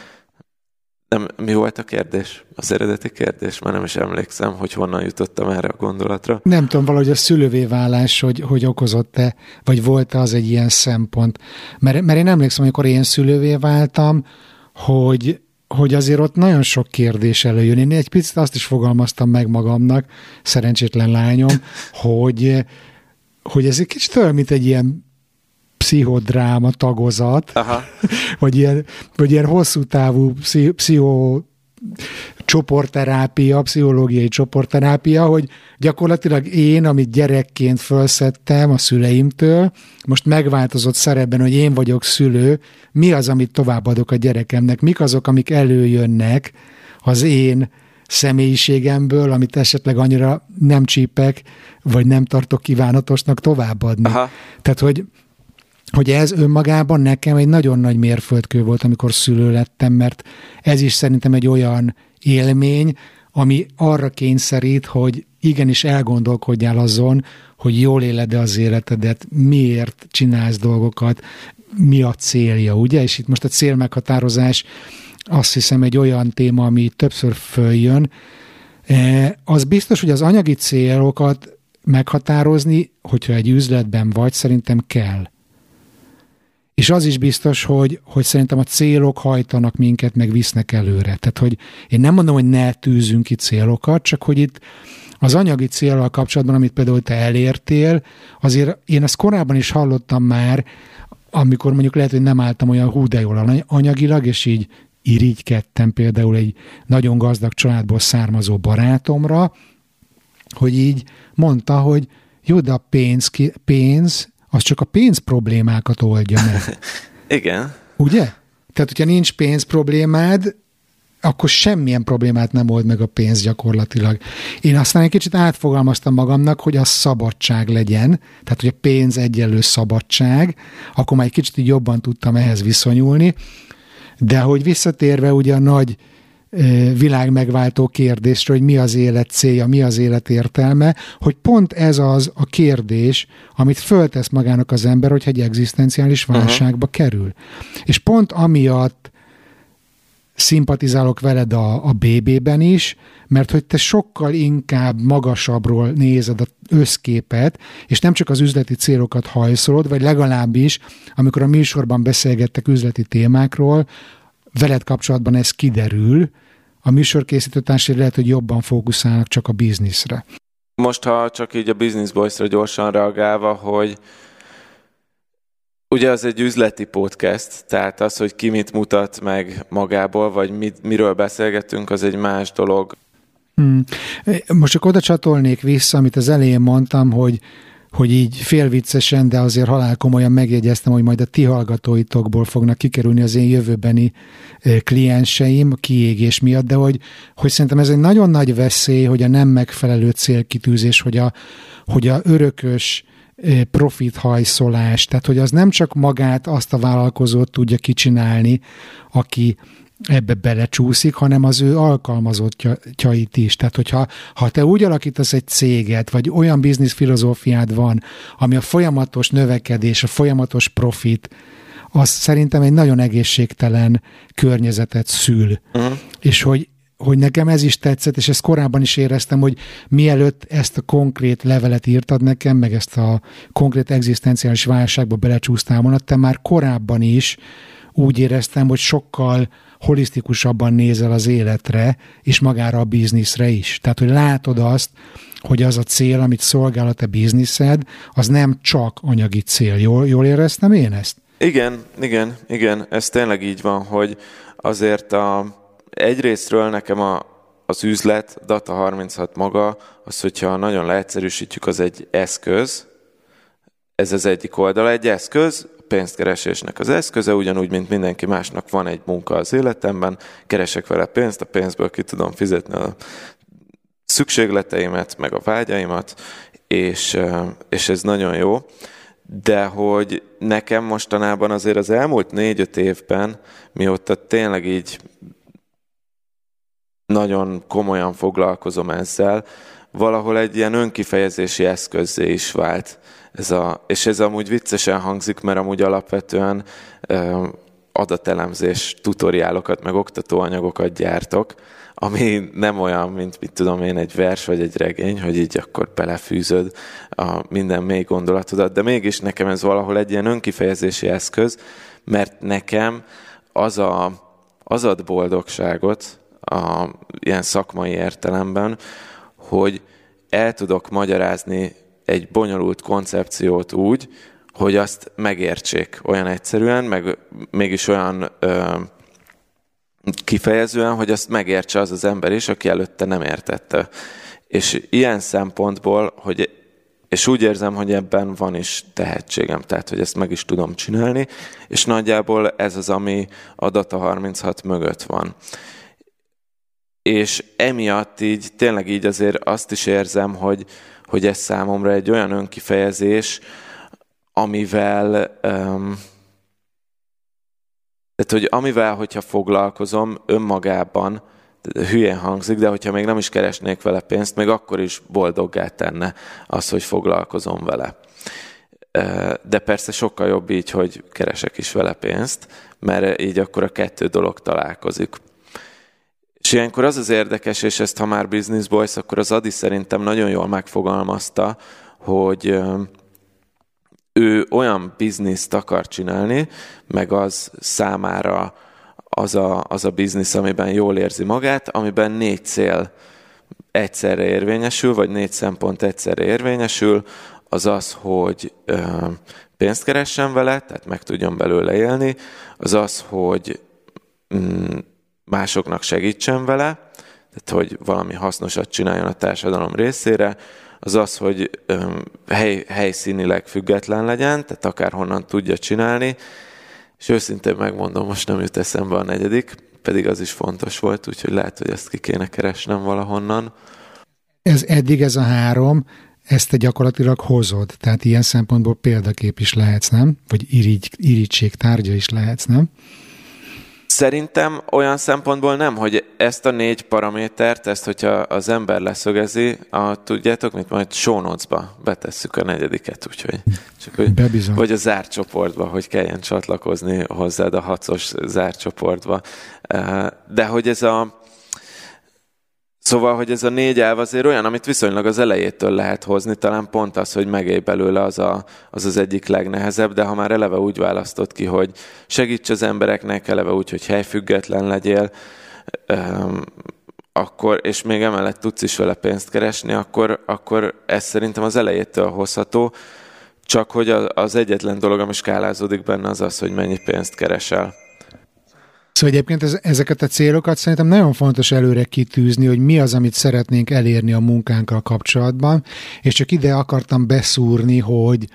Nem, mi volt a kérdés? Az eredeti kérdés? Már nem is emlékszem, hogy honnan jutottam erre a gondolatra. Nem tudom, valahogy a szülővé válás, hogy okozott-e, vagy volt-e az egy ilyen szempont. Mert én emlékszem, amikor én szülővé váltam, hogy azért ott nagyon sok kérdés előjön. Én egy picit azt is fogalmaztam meg magamnak, szerencsétlen lányom, hogy ez egy kicsit olyan, mint egy ilyen pszichodráma tagozat, vagy ilyen hosszú távú pszichológiai csoportterápia, hogy gyakorlatilag én, amit gyerekként felszettem a szüleimtől, most megváltozott szerepben, hogy én vagyok szülő, mi az, amit továbbadok a gyerekemnek, mik azok, amik előjönnek az én személyiségemből, amit esetleg annyira nem csípek, vagy nem tartok kívánatosnak továbbadni. Aha. Tehát, hogy ez önmagában nekem egy nagyon nagy mérföldkő volt, amikor szülő lettem, mert ez is szerintem egy olyan élmény, ami arra kényszerít, hogy igenis elgondolkodjál azon, hogy jól éled-e az életedet, miért csinálsz dolgokat, mi a célja, ugye? És itt most a célmeghatározás azt hiszem egy olyan téma, ami többször följön. Az biztos, hogy az anyagi célokat meghatározni, hogyha egy üzletben vagy, szerintem kell. És az is biztos, hogy szerintem a célok hajtanak minket, meg visznek előre. Tehát, hogy én nem mondom, hogy ne tűzünk ki célokat, csak hogy itt az anyagi céllal kapcsolatban, amit például te elértél, azért én ezt korábban is hallottam már, amikor mondjuk lehet, hogy nem álltam olyan hú de jól anyagilag, és így irigykedtem például egy nagyon gazdag családból származó barátomra, hogy így mondta, hogy jó, de a pénz az csak a pénz problémákat oldja meg. Igen. Ugye? Tehát, hogyha nincs pénz problémád, akkor semmilyen problémát nem old meg a pénz gyakorlatilag. Én aztán egy kicsit átfogalmaztam magamnak, hogy az szabadság legyen, tehát, hogy a pénz egyenlő szabadság, akkor már egy kicsit így jobban tudtam ehhez viszonyulni, de hogy visszatérve ugye a nagy világmegváltó kérdésre, hogy mi az élet célja, mi az élet értelme, hogy pont ez az a kérdés, amit föltesz magának az ember, hogyha egy egzisztenciális válságba kerül. És pont amiatt szimpatizálok veled a BB-ben is, mert hogy te sokkal inkább magasabbról nézed az összképet, és nem csak az üzleti célokat hajszolod, vagy legalábbis, amikor a műsorban beszélgettek üzleti témákról, veled kapcsolatban ez kiderül, a műsorkészítőtársai lehet, hogy jobban fókuszálnak csak a bizniszre. Most, ha csak így a Business Boys-ra gyorsan reagálva, hogy ugye az egy üzleti podcast, tehát az, hogy ki mit mutat meg magából, vagy miről beszélgetünk, az egy más dolog. Most csak oda csatolnék vissza, amit az elején mondtam, hogy így félviccesen, de azért halálkomolyan megjegyeztem, hogy majd a ti hallgatóitokból fognak kikerülni az én jövőbeni klienseim a kiégés miatt, de hogy szerintem ez egy nagyon nagy veszély, hogy a nem megfelelő célkitűzés, hogy a örökös profithajszolás, tehát hogy az nem csak magát, azt a vállalkozót tudja kicsinálni, aki ebbe belecsúszik, hanem az ő alkalmazottjait is. Tehát, hogyha te úgy alakítasz egy céget, vagy olyan biznisz filozófiád van, ami a folyamatos növekedés, a folyamatos profit, az szerintem egy nagyon egészségtelen környezetet szül. És hogy nekem ez is tetszett, és ezt korábban is éreztem, hogy mielőtt ezt a konkrét levelet írtad nekem, meg ezt a konkrét egzisztenciális válságba belecsúsztál volna, te már korábban is úgy éreztem, hogy sokkal holisztikusabban nézel az életre, és magára a bizniszre is. Tehát, hogy látod azt, hogy az a cél, amit szolgál a te bizniszed, az nem csak anyagi cél. Jól éreztem én ezt? Igen. Ez tényleg így van, hogy azért egyrésztről nekem az üzlet, Data36 maga, az, hogyha nagyon leegyszerűsítjük, az egy eszköz. Ez az egyik oldala, egy eszköz, pénzkeresésnek az eszköze, ugyanúgy, mint mindenki másnak van egy munka az életemben, keresek vele pénzt, a pénzből ki tudom fizetni a szükségleteimet, meg a vágyaimat, és ez nagyon jó. De hogy nekem mostanában azért az elmúlt 4-5 évben, mióta tényleg így nagyon komolyan foglalkozom ezzel, valahol egy ilyen önkifejezési eszközzé is vált. És ez amúgy viccesen hangzik, mert amúgy alapvetően adatelemzés tutoriálokat, meg oktatóanyagokat gyártok, ami nem olyan, mint mit tudom én, egy vers vagy egy regény, hogy így akkor belefűzöd a minden mély gondolatodat, de mégis nekem ez valahol egy ilyen önkifejezési eszköz, mert nekem az ad boldogságot ilyen szakmai értelemben, hogy el tudok magyarázni egy bonyolult koncepciót úgy, hogy azt megértsék olyan egyszerűen, meg mégis olyan kifejezően, hogy azt megértse az az ember is, aki előtte nem értette. És ilyen szempontból, és úgy érzem, hogy ebben van is tehetségem, tehát, hogy ezt meg is tudom csinálni, és nagyjából ez az, ami a Data36 mögött van. És emiatt így, tényleg így azért azt is érzem, hogy ez számomra egy olyan önkifejezés, amivel, hogyha foglalkozom önmagában, hülyén hangzik, de hogyha még nem is keresnék vele pénzt, még akkor is boldoggá tenne az, hogy foglalkozom vele. De persze sokkal jobb így, hogy keresek is vele pénzt, mert így akkor a kettő dolog találkozik. És ilyenkor az az érdekes, és ezt ha már Business Boys, akkor az Adi szerintem nagyon jól megfogalmazta, hogy ő olyan bizniszt akar csinálni, meg az számára az a biznisz, amiben jól érzi magát, amiben 4 cél egyszerre érvényesül, vagy 4 szempont egyszerre érvényesül, az az, hogy pénzt keressen vele, tehát meg tudjon belőle élni, az az, hogy másoknak segítsen vele, tehát hogy valami hasznosat csináljon a társadalom részére, az az, hogy helyszínileg független legyen, tehát akárhonnan tudja csinálni, és őszintén megmondom, most nem jut eszembe a 4., pedig az is fontos volt, úgyhogy lehet, hogy ezt ki kéne keresnem valahonnan. Eddig ez a 3, ezt te gyakorlatilag hozod, tehát ilyen szempontból példakép is lehetsz, nem? Vagy irigység tárgya is lehetsz, nem? Szerintem olyan szempontból nem, hogy ezt a 4 paramétert, ezt, hogyha az ember leszögezi, tudjátok mit, majd show notes-ba betesszük a 4., úgyhogy csak, hogy, vagy a zárt csoportba, hogy kelljen csatlakozni hozzád a 6-os zárt csoportba. De hogy Szóval, hogy ez a 4 elv azért olyan, amit viszonylag az elejétől lehet hozni, talán pont az, hogy megélj belőle az egyik legnehezebb, de ha már eleve úgy választod ki, hogy segíts az embereknek, eleve úgy, hogy helyfüggetlen legyél, akkor, és még emellett tudsz is vele pénzt keresni, akkor ez szerintem az elejétől hozható, csak hogy az egyetlen dolog, ami skálázódik benne, az az, hogy mennyi pénzt keresel. Szóval egyébként ezeket a célokat szerintem nagyon fontos előre kitűzni, hogy mi az, amit szeretnénk elérni a munkánkkal kapcsolatban, és csak ide akartam beszúrni, hogy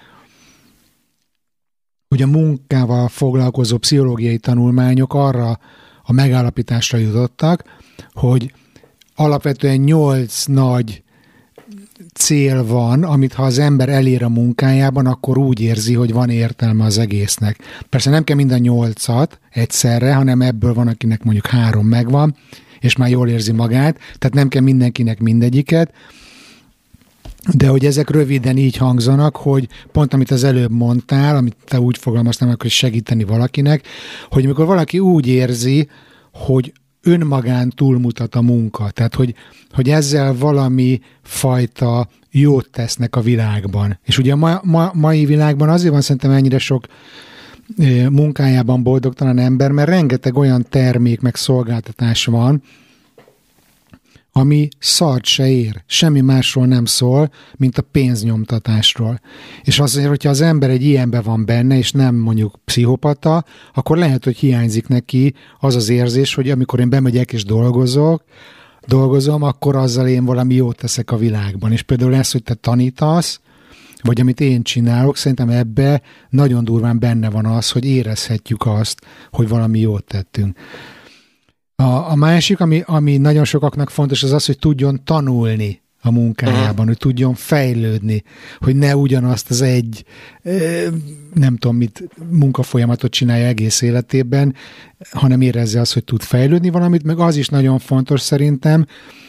a munkával foglalkozó pszichológiai tanulmányok arra a megállapításra jutottak, hogy alapvetően 8 nagy cél van, amit ha az ember elér a munkájában, akkor úgy érzi, hogy van értelme az egésznek. Persze nem kell mind a 8-at egyszerre, hanem ebből van, akinek mondjuk 3 megvan, és már jól érzi magát, tehát nem kell mindenkinek mindegyiket, de hogy ezek röviden így hangzanak, hogy pont amit az előbb mondtál, amit te úgy fogalmaztál meg, hogy segíteni valakinek, hogy amikor valaki úgy érzi, hogy önmagán túlmutat a munka, tehát hogy ezzel valami fajta jót tesznek a világban. És ugye a mai világban azért van szerintem ennyire sok munkájában boldogtalan ember, mert rengeteg olyan termék meg szolgáltatás van, ami szart se ér. Semmi másról nem szól, mint a pénznyomtatásról. És azért, hogyha az ember egy ilyenben van benne, és nem mondjuk pszichopata, akkor lehet, hogy hiányzik neki az az érzés, hogy amikor én bemegyek és dolgozom, akkor azzal én valami jót teszek a világban. És például ez, hogy te tanítasz, vagy amit én csinálok, szerintem ebbe nagyon durván benne van az, hogy érezhetjük azt, hogy valami jót tettünk. A másik, ami nagyon sokaknak fontos, az az, hogy tudjon tanulni a munkájában, hogy tudjon fejlődni, hogy ne ugyanazt az egy, nem tudom mit, munkafolyamatot csinálja egész életében, hanem érezze azt, hogy tud fejlődni valamit, meg az is nagyon fontos szerintem,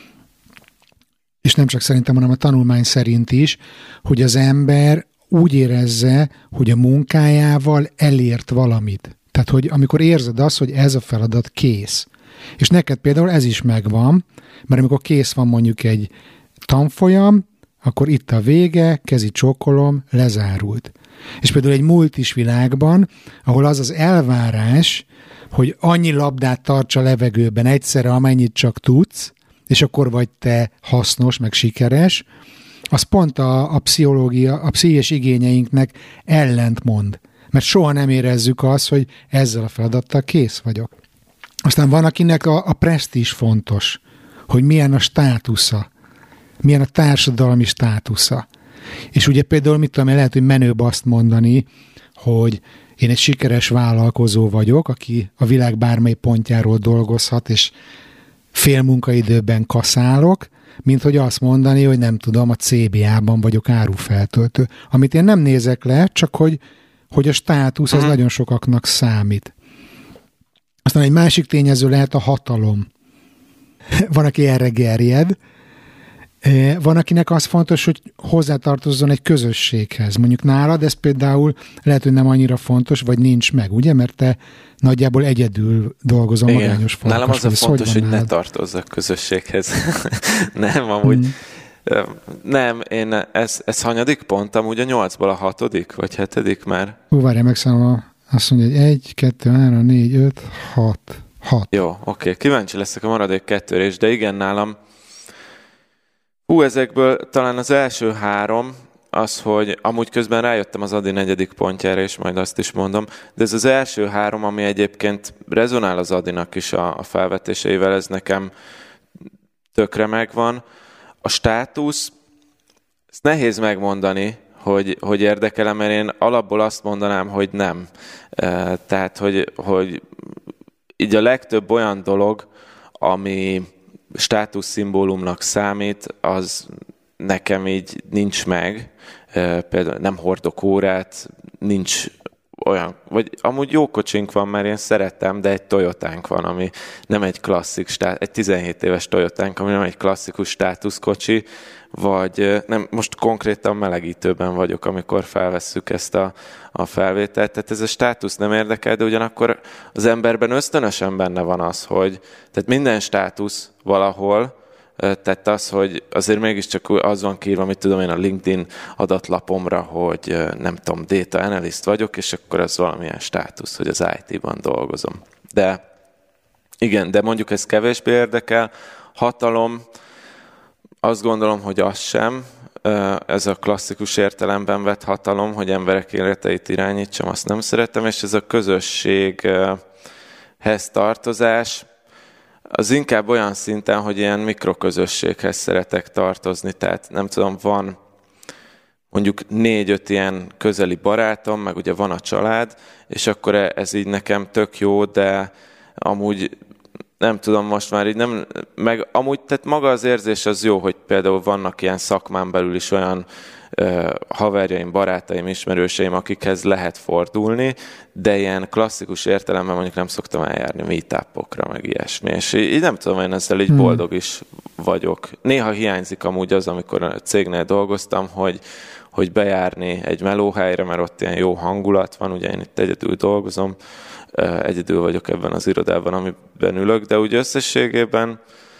és nem csak szerintem, hanem a tanulmány szerint is, hogy az ember úgy érezze, hogy a munkájával elért valamit. Tehát, hogy amikor érzed azt, hogy ez a feladat kész. És neked például ez is megvan, mert amikor kész van mondjuk egy tanfolyam, akkor itt a vége, kezi csókolom, lezárult. És például egy multis világban, ahol az az elvárás, hogy annyi labdát tarts a levegőben egyszerre, amennyit csak tudsz, és akkor vagy te hasznos, meg sikeres, az pont a pszichológia, a pszichés igényeinknek ellentmond. Mert soha nem érezzük azt, hogy ezzel a feladattal kész vagyok. Aztán van, akinek a presztízs fontos, hogy milyen a státusza, milyen a társadalmi státusza. És ugye például, mit tudom én, lehet, hogy menőbb azt mondani, hogy én egy sikeres vállalkozó vagyok, aki a világ bármely pontjáról dolgozhat, és fél munkaidőben kaszálok, mint hogy azt mondani, hogy nem tudom, a CBA-ban vagyok árufeltöltő. Amit én nem nézek le, csak hogy a státusz az nagyon sokaknak számít. Aztán egy másik tényező lehet a hatalom. van, aki erre gerjed, van, akinek az fontos, hogy hozzátartozzon egy közösséghez. Mondjuk nálad ez például lehet, hogy nem annyira fontos, vagy nincs meg, ugye? Mert te nagyjából egyedül dolgozol magányos farkas. Nálam az a fontos, hogy ne tartozzak közösséghez. Nem, amúgy... Nem, én ez hanyadik pont? Amúgy a 8-ból a 6. vagy 7. már? Várjál, megszámolom. Azt mondja, hogy 1, 2, 3, 4, 5, 6. Jó, oké. Kíváncsi leszek a maradék 2-re is, de igen, nálam ezekből talán az első 3 az, hogy amúgy közben rájöttem az Adi 4. pontjára, és majd azt is mondom, de ez az első 3, ami egyébként rezonál az Adinak is a felvetéseivel, ez nekem tökre megvan. A státusz, ezt nehéz megmondani, hogy érdekel, mert én alapból azt mondanám, hogy nem. Tehát, hogy így a legtöbb olyan dolog, ami státuszszimbólumnak számít, az nekem így nincs meg. Például nem hordok órát, nincs olyan, vagy amúgy jó kocsink van, mert én szeretem, de egy Toyotánk van, ami nem egy klasszik, egy 17 éves Toyotánk, ami nem egy klasszikus státuszkocsi, vagy nem, most konkrétan melegítőben vagyok, amikor felvesszük ezt a felvételt, tehát ez a státusz nem érdekel, de ugyanakkor az emberben ösztönösen benne van az, hogy tehát minden státusz valahol, tehát az, hogy azért mégiscsak az van kiírva, amit tudom én a LinkedIn adatlapomra, hogy nem tudom, data analyst vagyok, és akkor az valamilyen státusz, hogy az IT-ban dolgozom. De igen, de mondjuk ez kevésbé érdekel. Hatalom, azt gondolom, hogy az sem. Ez a klasszikus értelemben vett hatalom, hogy emberek életeit irányítsam, azt nem szeretem, és ez a közösséghez tartozás, az inkább olyan szinten, hogy ilyen mikroközösséghez szeretek tartozni, tehát nem tudom, van mondjuk 4-5 ilyen közeli barátom, meg ugye van a család, és akkor ez így nekem tök jó, de amúgy nem tudom, most már így nem, meg amúgy tehát maga az érzés az jó, hogy például vannak ilyen szakmán belül is olyan haverjaim, barátaim, ismerőseim, akikhez lehet fordulni, de ilyen klasszikus értelemben mondjuk nem szoktam eljárni meetupokra, meg ilyesmi. És így nem tudom, én ezzel így boldog is vagyok. Néha hiányzik amúgy az, amikor a cégnél dolgoztam, hogy bejárni egy melóhelyre, mert ott ilyen jó hangulat van, ugye én itt egyedül dolgozom, egyedül vagyok ebben az irodában, amiben ülök, de úgy összességében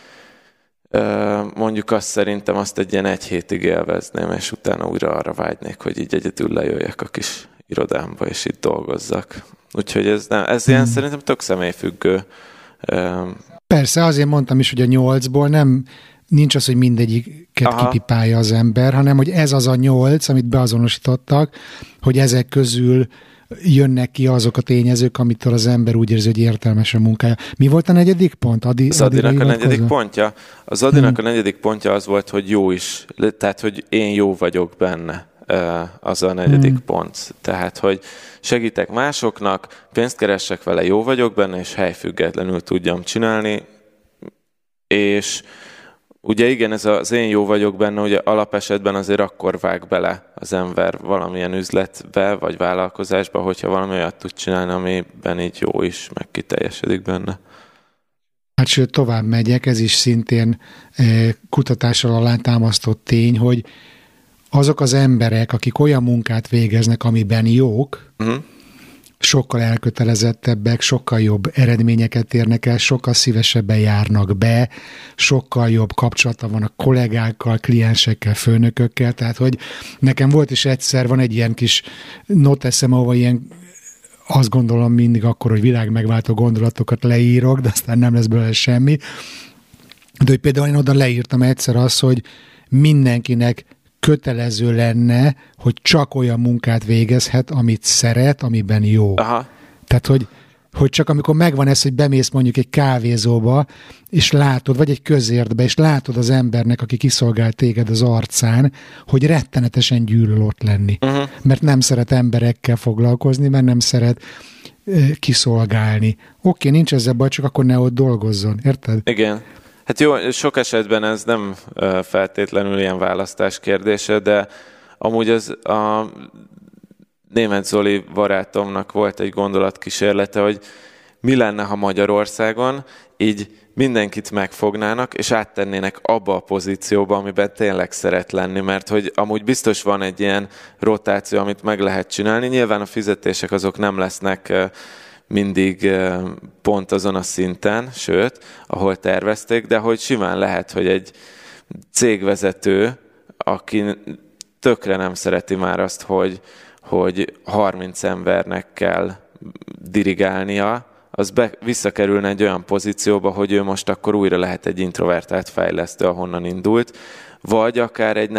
mondjuk azt szerintem azt egy ilyen 1 hétig élvezném, és utána újra arra vágynék, hogy így egyedül lejöjjek a kis irodámba, és itt dolgozzak. Úgyhogy ez ilyen szerintem tök személyfüggő. Persze, azért mondtam is, hogy a 8-ból nincs az, hogy mindegyiket kipipálja az ember, hanem hogy ez az a 8, amit beazonosítottak, hogy ezek közül jönnek ki azok a tényezők, amitől az ember úgy érzi, hogy értelmes a munkája. Mi volt a 4. pont? Az Adinak a 4. pontja? Az Adinak a 4. pontja az volt, hogy jó is. Tehát, hogy én jó vagyok benne. Az a 4. pont. Tehát, hogy segítek másoknak, pénzt keressek vele, jó vagyok benne, és helyfüggetlenül tudjam csinálni. És ugye igen, ez az én jó vagyok benne, ugye alapesetben azért akkor vág bele az ember valamilyen üzletbe, vagy vállalkozásba, hogyha valami olyat tud csinálni, amiben így jó is, meg kiteljesedik benne. Hát sőt, tovább megyek, ez is szintén kutatással alátámasztott tény, hogy azok az emberek, akik olyan munkát végeznek, amiben jók, sokkal elkötelezettebbek, sokkal jobb eredményeket érnek el, sokkal szívesebben járnak be, sokkal jobb kapcsolata van a kollégákkal, kliensekkel, főnökökkel, tehát hogy nekem volt is egyszer, van egy ilyen kis noteszem, ahol ilyen azt gondolom mindig akkor, hogy világmegváltó gondolatokat leírok, de aztán nem lesz belőle semmi. De hogy például én oda leírtam egyszer azt, hogy mindenkinek kötelező lenne, hogy csak olyan munkát végezhet, amit szeret, amiben jó. Aha. Tehát, hogy csak amikor megvan ez, hogy bemész mondjuk egy kávézóba, és látod, vagy egy közértbe, és látod az embernek, aki kiszolgál téged az arcán, hogy rettenetesen gyűlöl ott lenni. Mert nem szeret emberekkel foglalkozni, mert nem szeret kiszolgálni. Oké, nincs ezzel baj, csak akkor ne ott dolgozzon. Érted? Igen. Hát jó, sok esetben ez nem feltétlenül ilyen választás kérdése, de amúgy az a Németh Zoli barátomnak volt egy gondolatkísérlete, hogy mi lenne, ha Magyarországon így mindenkit megfognának, és áttennének abba a pozícióba, amiben tényleg szeret lenni, mert hogy amúgy biztos van egy ilyen rotáció, amit meg lehet csinálni. Nyilván a fizetések azok nem lesznek mindig pont azon a szinten, sőt, ahol tervezték, de hogy simán lehet, hogy egy cégvezető, aki tökre nem szereti már azt, hogy 30 embernek kell dirigálnia, az visszakerülne egy olyan pozícióba, hogy ő most akkor újra lehet egy introvertált fejlesztő, ahonnan indult, vagy akár egy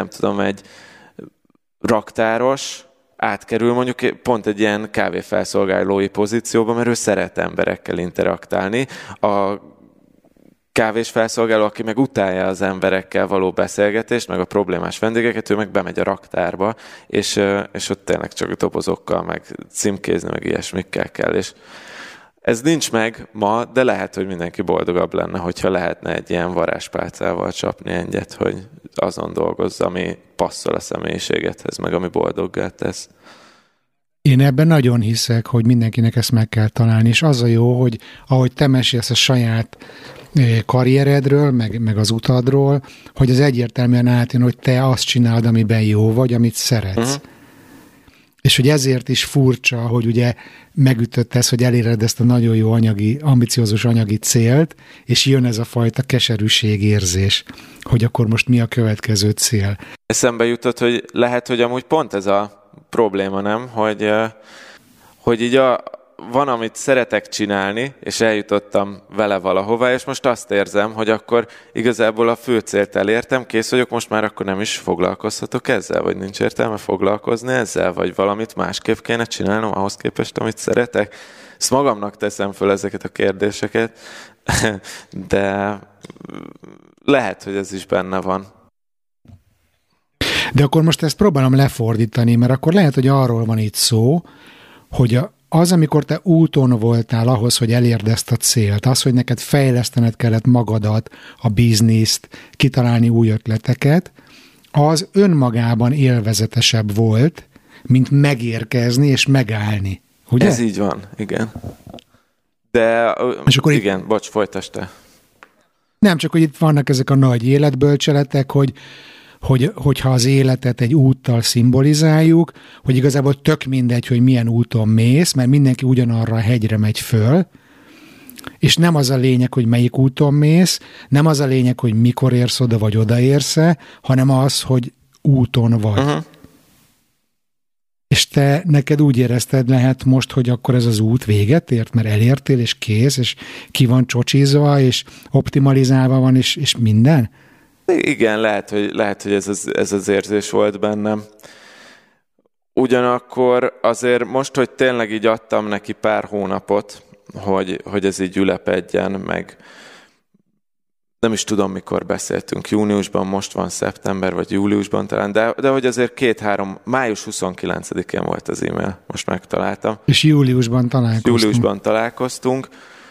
raktáros átkerül mondjuk pont egy ilyen kávéfelszolgálói pozícióba, mert ő szeret emberekkel interaktálni. A kávésfelszolgáló, aki meg utálja az emberekkel való beszélgetést, meg a problémás vendégeket, ő meg bemegy a raktárba, és ott tényleg csak dobozokkal, meg címkézni, meg ilyesmikkel kell. És ez nincs meg ma, de lehet, hogy mindenki boldogabb lenne, hogyha lehetne egy ilyen varázspálcával csapni egyet, hogy azon dolgozza, ami passzol a személyiségedhez, meg ami boldoggá tesz. Én ebben nagyon hiszek, hogy mindenkinek ezt meg kell találni, és az a jó, hogy ahogy te mesélsz a saját karrieredről, meg az utadról, hogy az egyértelműen átjön, hogy te azt csinálod, amiben jó vagy, amit szeretsz. Uh-huh. És hogy ezért is furcsa, hogy ugye megütött ez, hogy eléred ezt a nagyon jó ambiciózus anyagi célt, és jön ez a fajta keserűségérzés, hogy akkor most mi a következő cél. Eszembe jutott, hogy lehet, hogy amúgy pont ez a probléma, nem? Hogy így van, amit szeretek csinálni, és eljutottam vele valahova, és most azt érzem, hogy akkor igazából a fő célt elértem, kész vagyok, most már akkor nem is foglalkozhatok ezzel, vagy nincs értelme foglalkozni ezzel, vagy valamit másképp kéne csinálnom ahhoz képest, amit szeretek. Ezt magamnak teszem föl ezeket a kérdéseket, de lehet, hogy ez is benne van. De akkor most ezt próbálom lefordítani, mert akkor lehet, hogy arról van itt szó, hogy az, amikor te úton voltál ahhoz, hogy elérd ezt a célt, az, hogy neked fejlesztened kellett magadat, a bizniszt, kitalálni új ötleteket, az önmagában élvezetesebb volt, mint megérkezni és megállni. Ugye? Ez így van, igen. De és akkor igen, bocs, folytasd te. Nem, csak hogy itt vannak ezek a nagy életbölcseletek, hogyha az életet egy úttal szimbolizáljuk, hogy igazából tök mindegy, hogy milyen úton mész, mert mindenki ugyanarra a hegyre megy föl, és nem az a lényeg, hogy melyik úton mész, nem az a lényeg, hogy mikor érsz oda, vagy odaérsz-e, hanem az, hogy úton vagy. Uh-huh. És te neked úgy érezted lehet most, hogy akkor ez az út véget ért, mert elértél, és kész, és ki van csocsizva, és optimalizálva van, és minden? Igen, lehet, hogy ez az érzés volt bennem. Ugyanakkor azért most, hogy tényleg így adtam neki pár hónapot, hogy ez így ülepedjen, meg nem is tudom, mikor beszéltünk, júniusban, most van szeptember, vagy júliusban talán, de hogy azért május 29-én volt az e-mail, most megtaláltam. És júliusban találkoztunk.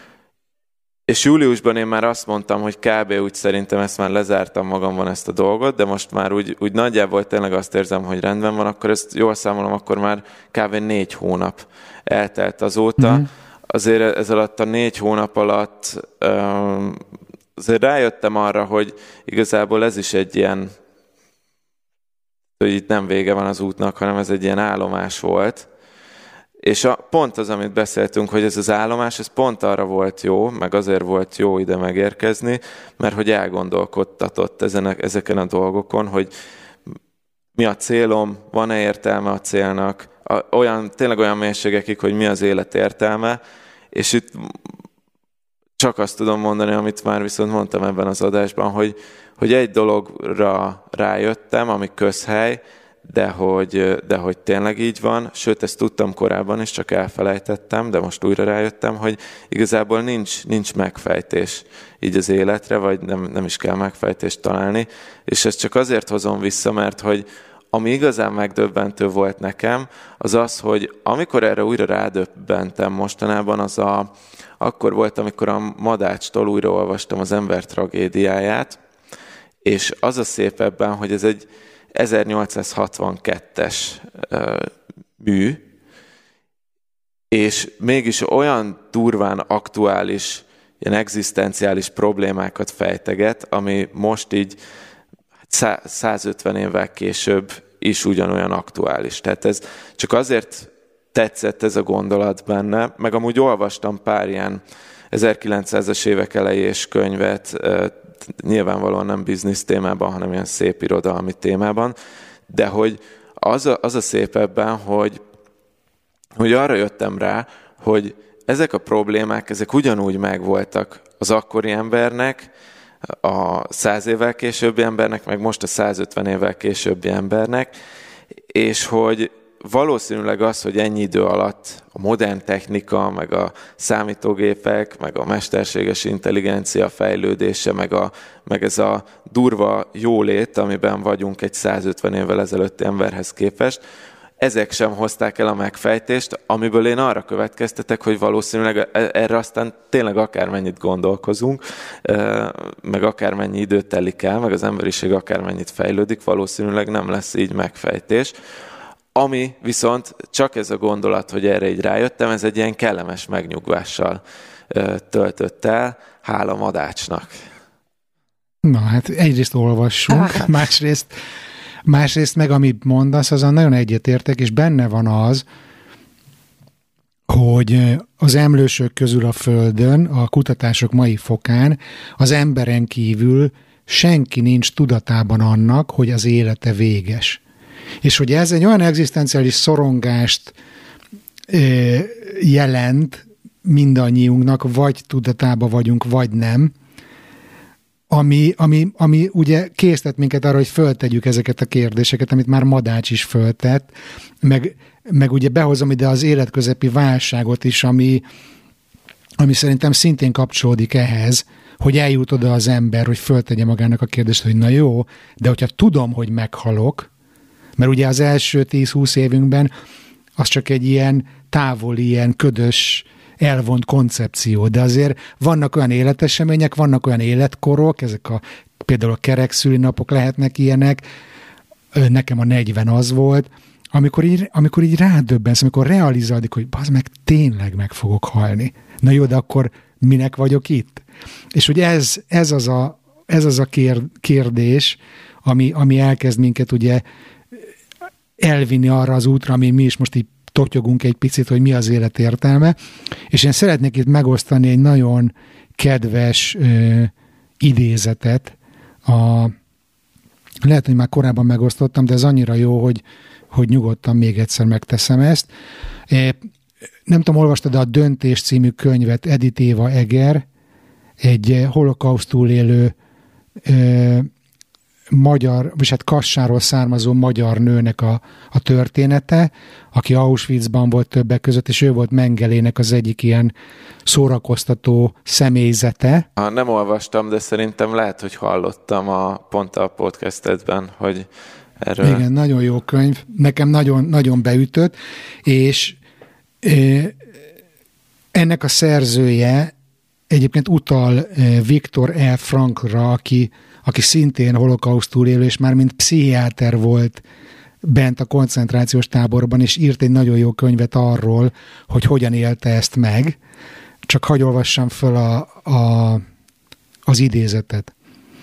És júliusban én már azt mondtam, hogy kb. Úgy szerintem ezt már lezártam magamban ezt a dolgot, de most már úgy nagyjából tényleg azt érzem, hogy rendben van, akkor ezt jól számolom, akkor már kb. 4 hónap eltelt azóta. Mm-hmm. Azért ez alatt a 4 hónap alatt azért rájöttem arra, hogy igazából ez is egy ilyen, hogy itt nem vége van az útnak, hanem ez egy ilyen állomás volt. És pont az, amit beszéltünk, hogy ez az állomás, ez pont arra volt jó, meg azért volt jó ide megérkezni, mert hogy elgondolkodtatott ezeken a dolgokon, hogy mi a célom, van-e értelme a célnak, tényleg olyan mélységekig, hogy mi az élet értelme, és itt csak azt tudom mondani, amit már viszont mondtam ebben az adásban, hogy egy dologra rájöttem, ami közhely, de hogy tényleg így van, sőt, ezt tudtam korábban is, csak elfelejtettem, de most újra rájöttem, hogy igazából nincs megfejtés így az életre, vagy nem is kell megfejtést találni, és ezt csak azért hozom vissza, mert hogy ami igazán megdöbbentő volt nekem, az az, hogy amikor erre újra rádöbbentem mostanában, akkor volt, amikor a Madácstól újraolvastam az Ember tragédiáját, és az a szép ebben, hogy ez egy 1862-es mű, és mégis olyan durván aktuális, ilyen egzisztenciális problémákat fejteget, ami most így 150 évvel később is ugyanolyan aktuális. Tehát ez csak azért tetszett ez a gondolat benne, meg amúgy olvastam pár ilyen 1900-as évek elejés könyvet, nyilvánvalóan nem biznisz témában, hanem ilyen szép irodalmi témában, de hogy az a szép ebben, hogy arra jöttem rá, hogy ezek a problémák, ezek ugyanúgy megvoltak az akkori embernek, a 100 évvel későbbi embernek, meg most a 150 évvel későbbi embernek, és hogy valószínűleg az, hogy ennyi idő alatt a modern technika, meg a számítógépek, meg a mesterséges intelligencia fejlődése, meg ez a durva jólét, amiben vagyunk egy 150 évvel ezelőtti emberhez képest, ezek sem hozták el a megfejtést, amiből én arra következtetek, hogy valószínűleg erre aztán tényleg akármennyit gondolkozunk, meg akármennyi időt telik el, meg az emberiség akármennyit fejlődik, valószínűleg nem lesz így megfejtés. Ami viszont csak ez a gondolat, hogy erre így rájöttem, ez egy ilyen kellemes megnyugvással töltött el, hála Madácsnak. Na hát egyrészt olvassunk, másrészt meg amit mondasz, azon nagyon egyetértek, és benne van az, hogy az emlősök közül a Földön, a kutatások mai fokán az emberen kívül senki nincs tudatában annak, hogy az élete véges. És hogy ez egy olyan egzisztenciális szorongást jelent mindannyiunknak, vagy tudatában vagyunk, vagy nem, ami ugye késztet minket arra, hogy föltegyük ezeket a kérdéseket, amit már Madács is föltett, meg ugye behozom ide az életközepi válságot is, ami szerintem szintén kapcsolódik ehhez, hogy eljut oda az ember, hogy föltegye magának a kérdést, hogy na jó, de hogyha tudom, hogy meghalok, mert ugye az első 10-20 évünkben az csak egy ilyen távoli, ilyen ködös, elvont koncepció, de azért vannak olyan életesemények, vannak olyan életkorok, ezek például a kerekszülinapok lehetnek ilyenek, nekem a 40 az volt, amikor így rádöbbensz, amikor realizálódik, hogy bazd meg, tényleg meg fogok halni. Na jó, de akkor minek vagyok itt? És hogy ez az a kérdés, ami elkezd minket ugye elvinni arra az útra, ami mi is most így totyogunk egy picit, hogy mi az élet értelme. És én szeretnék itt megosztani egy nagyon kedves idézetet. Lehet, hogy már korábban megosztottam, de ez annyira jó, hogy nyugodtan még egyszer megteszem ezt. Nem tudom, olvastad a Döntés című könyvet, Edith Éva Eger, egy holokausztul élő magyar, vagy hát Kassáról származó magyar nőnek a története, aki Auschwitzban volt többek között, és ő volt Mengelének az egyik ilyen szórakoztató személyzete. Nem olvastam, de szerintem lehet, hogy hallottam pont a podcastedben, hogy erről... Igen, nagyon jó könyv. Nekem nagyon, nagyon beütött, és ennek a szerzője egyébként utal Viktor E. Frankra, aki szintén holokausztul élő, és már mint pszichiáter volt bent a koncentrációs táborban, és írt egy nagyon jó könyvet arról, hogy hogyan élte ezt meg. Csak hadd olvassam föl az idézetet.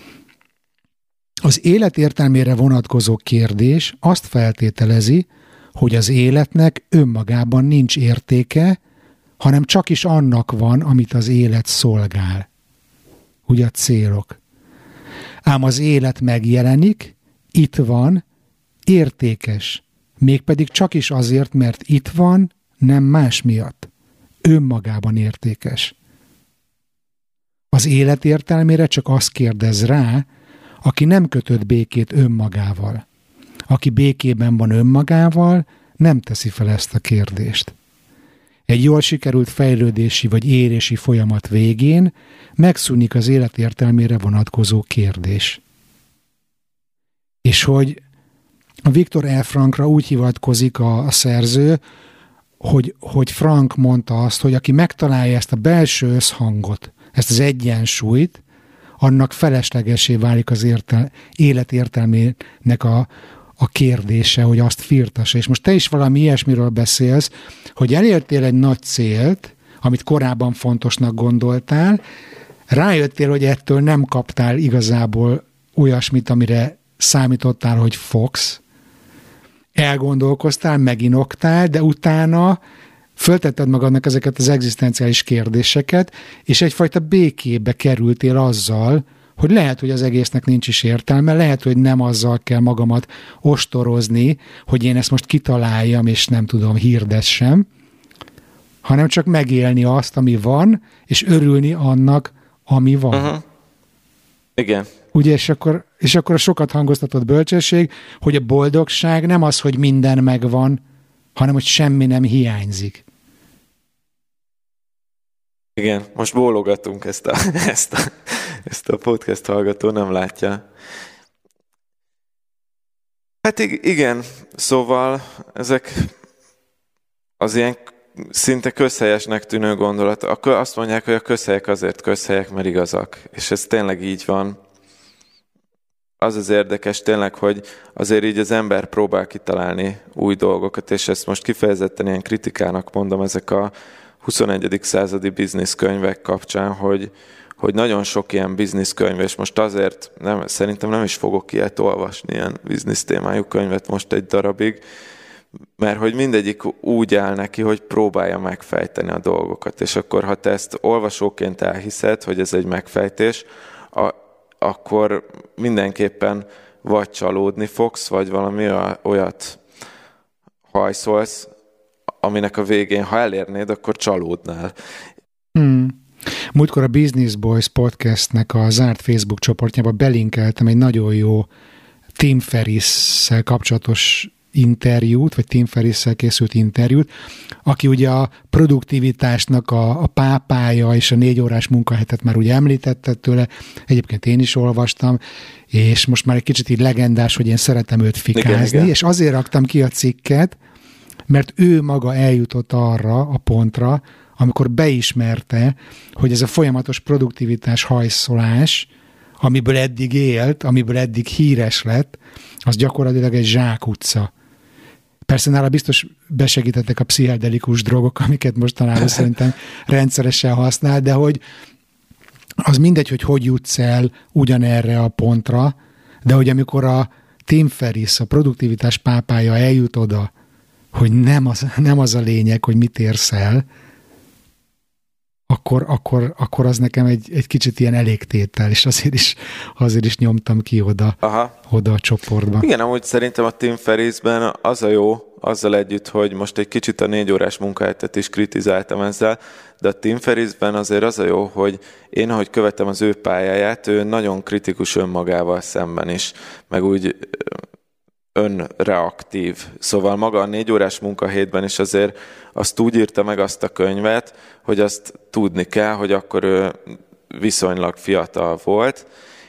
Az élet értelmére vonatkozó kérdés azt feltételezi, hogy az életnek önmagában nincs értéke, hanem csak is annak van, amit az élet szolgál. Ugye a célok. Ám az élet megjelenik, itt van, értékes, mégpedig csak is azért, mert itt van, nem más miatt. Önmagában értékes. Az élet értelmére csak azt kérdez rá, aki nem kötött békét önmagával. Aki békében van önmagával, nem teszi fel ezt a kérdést. Egy jól sikerült fejlődési vagy érési folyamat végén megszűnik az élet értelmére vonatkozó kérdés. És hogy a Viktor E. Frankra úgy hivatkozik a szerző, hogy Frank mondta azt, hogy aki megtalálja ezt a belső összhangot, ezt az egyensúlyt, annak feleslegesé válik az élet értelmének a kérdése, hogy azt firtassa. És most te is valami ilyesmiről beszélsz, hogy elértél egy nagy célt, amit korábban fontosnak gondoltál, rájöttél, hogy ettől nem kaptál igazából olyasmit, amire számítottál, hogy fogsz, elgondolkoztál, meginoktál, de utána föltetted magadnak ezeket az egzisztenciális kérdéseket, és egyfajta békébe kerültél azzal, hogy lehet, hogy az egésznek nincs is értelme, lehet, hogy nem azzal kell magamat ostorozni, hogy én ezt most kitaláljam, és nem tudom, hirdessem, hanem csak megélni azt, ami van, és örülni annak, ami van. Uh-huh. Igen. Ugye, és akkor a sokat hangoztatott bölcsesség, hogy a boldogság nem az, hogy minden megvan, hanem hogy semmi nem hiányzik. Igen, most bólogatunk, ezt a podcast hallgató nem látja. Hát igen, szóval ezek az ilyen szinte közhelyesnek tűnő gondolat. Azt mondják, hogy a közhelyek azért közhelyek, mert igazak. És ez tényleg így van. Az érdekes tényleg, hogy azért így az ember próbál kitalálni új dolgokat, és ezt most kifejezetten ilyen kritikának mondom, ezek a 21. századi bizniszkönyvek kapcsán, hogy nagyon sok ilyen bizniszkönyv, és most azért szerintem nem is fogok ilyet olvasni, ilyen biznisz témájú könyvet most egy darabig, mert hogy mindegyik úgy áll neki, hogy próbálja megfejteni a dolgokat, és akkor ha te ezt olvasóként elhiszed, hogy ez egy megfejtés, akkor mindenképpen vagy csalódni fogsz, vagy valami olyat hajszolsz, aminek a végén, ha elérnéd, akkor csalódnál. Múltkor a Business Boys podcastnek a zárt Facebook csoportjába belinkeltem egy nagyon jó Tim Ferriss-szel kapcsolatos interjút, vagy Tim Ferriss-szel készült interjút, aki ugye a produktivitásnak a pápája, és a 4 órás munkahetet már ugye említette tőle, egyébként én is olvastam, és most már egy kicsit így legendás, hogy én szeretem őt fikázni, igen. És azért raktam ki a cikket, mert ő maga eljutott arra a pontra, amikor beismerte, hogy ez a folyamatos produktivitás hajszolás, amiből eddig élt, amiből eddig híres lett, az gyakorlatilag egy zsákutca. Persze nála biztos besegítettek a pszichedelikus drogok, amiket mostanában szerintem rendszeresen használ, de hogy az mindegy, hogy jutsz el ugyanerre a pontra, de hogy amikor a Tim Ferriss, a produktivitás pápája eljut oda, hogy nem az a lényeg, hogy mit érsz el, akkor az nekem egy kicsit ilyen elégtétel, és azért is nyomtam ki oda a csoportba. Igen, amúgy szerintem a Tim Ferrissben az a jó, azzal együtt, hogy most egy kicsit a 4 órás munkahetet is kritizáltam ezzel, de a Tim Ferrissben azért az a jó, hogy én, ahogy követem az ő pályáját, ő nagyon kritikus önmagával szemben is, meg úgy önreaktív. Szóval maga a 4 órás munkahétben is azért azt úgy írta meg azt a könyvet, hogy azt tudni kell, hogy akkor ő viszonylag fiatal volt.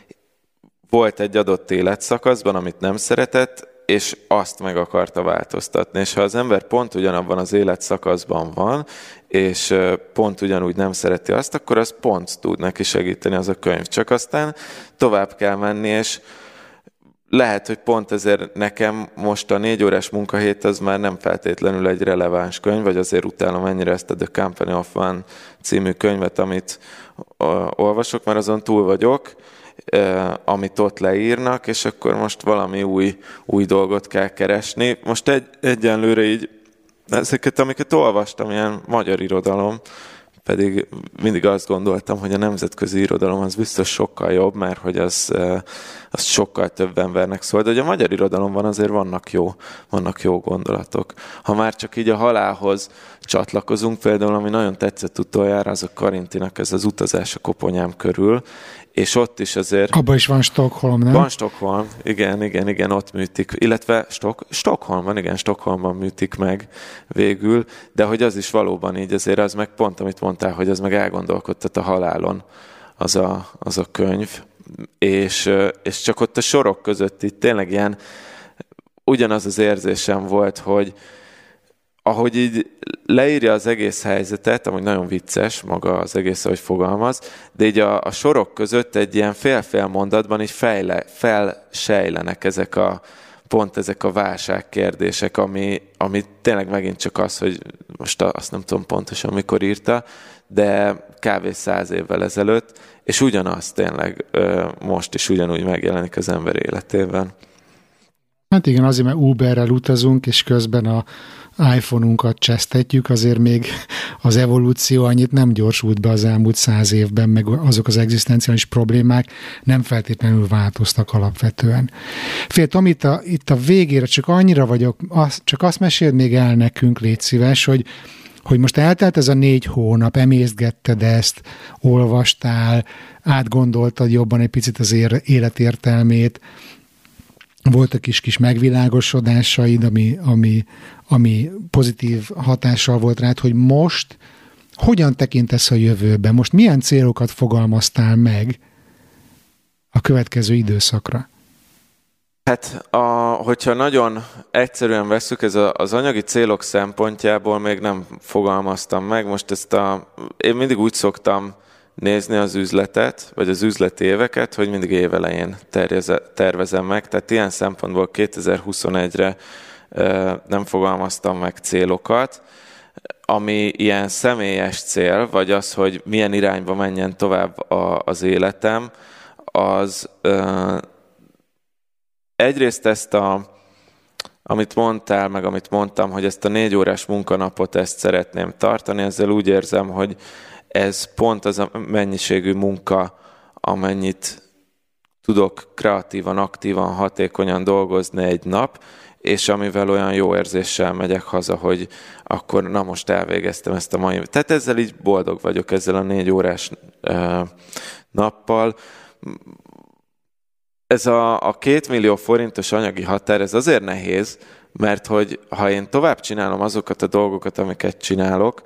Volt egy adott életszakaszban, amit nem szeretett, és azt meg akarta változtatni. És ha az ember pont ugyanabban az életszakaszban van, és pont ugyanúgy nem szereti azt, akkor az pont tud neki segíteni az a könyv. Csak aztán tovább kell menni, és lehet, hogy pont ezért nekem most a 4 órás munkahét az már nem feltétlenül egy releváns könyv, vagy azért utálom ennyire ezt a The Company of One című könyvet, amit olvasok, mert azon túl vagyok, amit ott leírnak, és akkor most valami új dolgot kell keresni. Most egyenlőre így ezeket, amiket olvastam, ilyen magyar irodalom, pedig mindig azt gondoltam, hogy a nemzetközi irodalom az biztos sokkal jobb, mert hogy az sokkal több embernek szól, de hogy a magyar irodalomban azért vannak jó gondolatok. Ha már csak így a halálhoz csatlakozunk, például ami nagyon tetszett utoljára, az a Karintinak ez az utazás a koponyám körül, és ott is azért... Abban is van Stockholm, nem? Van Stockholm, igen, ott műtik, illetve Stockholmban műtik meg végül, de hogy az is valóban így, azért az meg pont, amit mondtál, hogy az meg elgondolkodtat a halálon, az a könyv, és csak ott a sorok között itt tényleg ilyen ugyanaz az érzésem volt, hogy ahogy így leírja az egész helyzetet, amúgy nagyon vicces maga az egész, ahogy fogalmaz, de így a sorok között egy ilyen fél-fél mondatban így felsejlenek ezek a pont ezek a válságkérdések, ami tényleg megint csak az, hogy most azt nem tudom pontosan mikor írta, de kb. 100 évvel ezelőtt, és ugyanaz tényleg most is ugyanúgy megjelenik az ember életében. Hát igen, azért, mert Uberrel utazunk, és közben a iPhone-unkat csesztetjük, azért még az evolúció annyit nem gyorsult be az elmúlt 100 évben, meg azok az egzisztenciális problémák nem feltétlenül változtak alapvetően. Tom, itt a végére csak annyira vagyok, csak azt meséld még el nekünk, légy szíves, hogy most eltelt ez a 4 hónap, emészgetted ezt, olvastál, átgondoltad jobban egy picit az életértelmét, voltak kis megvilágosodásaid, ami pozitív hatással volt rád, hogy most hogyan tekintesz a jövőbe? Most milyen célokat fogalmaztál meg a következő időszakra? Hát, hogyha nagyon egyszerűen vesszük, ez az anyagi célok szempontjából még nem fogalmaztam meg. Most én mindig úgy szoktam nézni az üzletet, vagy az üzleti éveket, hogy mindig évelején tervezem meg. Tehát ilyen szempontból 2021-re nem fogalmaztam meg célokat. Ami ilyen személyes cél, vagy az, hogy milyen irányba menjen tovább az életem, az egyrészt amit mondtál, meg amit mondtam, hogy ezt a 4 órás munkanapot ezt szeretném tartani, ezzel úgy érzem, hogy ez pont az a mennyiségű munka, amennyit tudok kreatívan, aktívan, hatékonyan dolgozni egy nap, és amivel olyan jó érzéssel megyek haza, hogy akkor na most elvégeztem ezt a mai... Tehát ezzel így boldog vagyok, ezzel a 4 órás nappal. Ez a 2 millió forintos anyagi határ, ez azért nehéz, mert hogy ha én tovább csinálom azokat a dolgokat, amiket csinálok,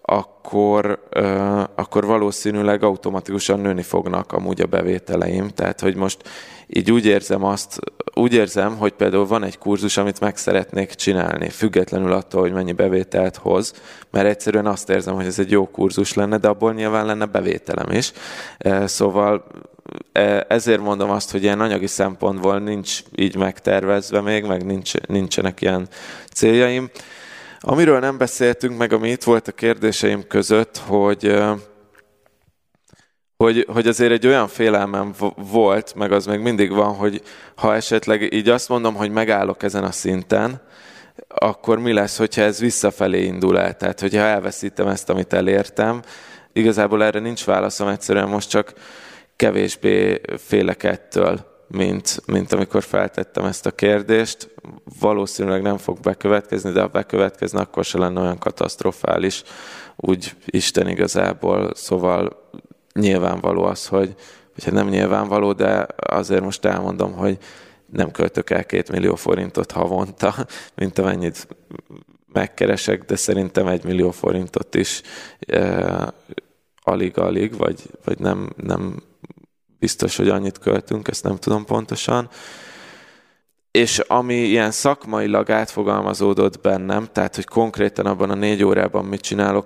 akkor valószínűleg automatikusan nőni fognak amúgy a bevételeim. Tehát, hogy most így úgy érzem, hogy például van egy kurzus, amit meg szeretnék csinálni, függetlenül attól, hogy mennyi bevételt hoz, mert egyszerűen azt érzem, hogy ez egy jó kurzus lenne, de abból nyilván lenne bevételem is. Szóval ezért mondom azt, hogy ilyen anyagi szempontból nincs így megtervezve még, meg nincsenek ilyen céljaim. Amiről nem beszéltünk, meg ami itt volt a kérdéseim között, hogy azért egy olyan félelmem volt, meg az még mindig van, hogy ha esetleg így azt mondom, hogy megállok ezen a szinten, akkor mi lesz, hogyha ez visszafelé indul el? Tehát, hogyha elveszítem ezt, amit elértem, igazából erre nincs válaszom, egyszerűen most csak kevésbé félek ettől, mint amikor feltettem ezt a kérdést. Valószínűleg nem fog bekövetkezni, de ha bekövetkezne, akkor se lenne olyan katasztrofális, úgy Isten igazából. Szóval nyilvánvaló az, hogy hát nem nyilvánvaló, de azért most elmondom, hogy nem költök el 2 millió forintot havonta, mint amennyit megkeresek, de szerintem 1 millió forintot is alig-alig, vagy nem biztos, hogy annyit költünk, ezt nem tudom pontosan. És ami ilyen szakmailag átfogalmazódott bennem, tehát, hogy konkrétan abban a 4 órában mit csinálok,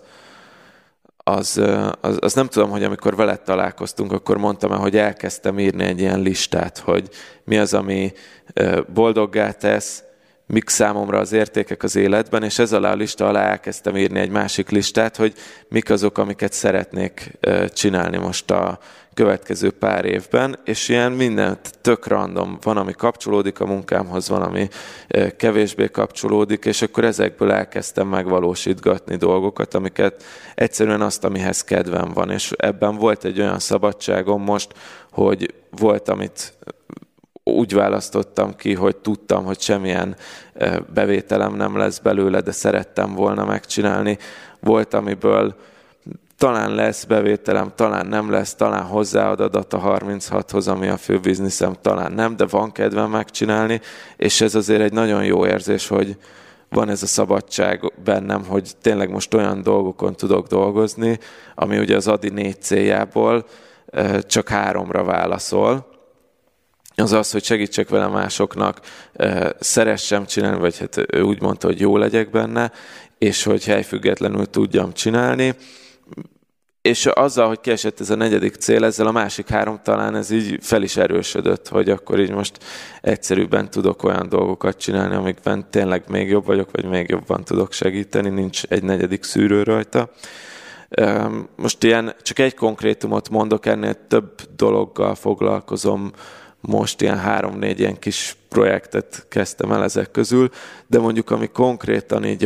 az nem tudom, hogy amikor veled találkoztunk, akkor mondtam el, hogy elkezdtem írni egy ilyen listát, hogy mi az, ami boldoggá tesz, mik számomra az értékek az életben, és ez alá a lista alá elkezdtem írni egy másik listát, hogy mik azok, amiket szeretnék csinálni most a következő pár évben, és ilyen minden tök random, van, ami kapcsolódik a munkámhoz, van, ami kevésbé kapcsolódik, és akkor ezekből elkezdtem megvalósítgatni dolgokat, amiket egyszerűen azt, amihez kedvem van, és ebben volt egy olyan szabadságom most, hogy volt, amit úgy választottam ki, hogy tudtam, hogy semmilyen bevételem nem lesz belőle, de szerettem volna megcsinálni. Volt, amiből talán lesz bevételem, talán nem lesz, talán hozzáad adat a 36-hoz, ami a fő bizniszem, talán nem, de van kedvem megcsinálni, és ez azért egy nagyon jó érzés, hogy van ez a szabadság bennem, hogy tényleg most olyan dolgokon tudok dolgozni, ami ugye az Adi 4 céljából csak 3-ra válaszol. Az, hogy segítsek vele másoknak, szeressem csinálni, vagy hát ő úgy mondta, hogy jó legyek benne, és hogy helyfüggetlenül tudjam csinálni. És azzal, hogy kiesett ez a 4. cél, ezzel a másik 3 talán ez így fel is erősödött, hogy akkor így most egyszerűbben tudok olyan dolgokat csinálni, amikben tényleg még jobb vagyok, vagy még jobban tudok segíteni, nincs egy 4. szűrő rajta. Most ilyen, csak egy konkrétumot mondok, ennél több dologgal foglalkozom, most ilyen 3-4 ilyen kis projektet kezdtem el ezek közül, de mondjuk ami konkrétan így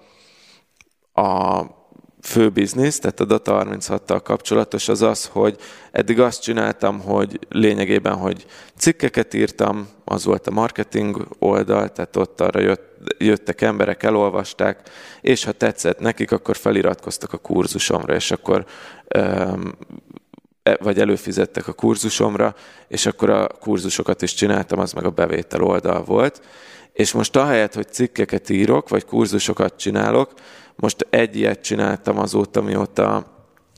a fő biznisz, tehát a Data36-tal kapcsolatos az az, hogy eddig azt csináltam, hogy lényegében, hogy cikkeket írtam, az volt a marketing oldal, tehát ott arra jöttek emberek, elolvasták, és ha tetszett nekik, akkor feliratkoztak a kurzusomra, és akkor vagy előfizettek a kurzusomra, és akkor a kurzusokat is csináltam, az meg a bevétel oldal volt. És most ahelyett, hogy cikkeket írok, vagy kurzusokat csinálok, most egy ilyet csináltam azóta, mióta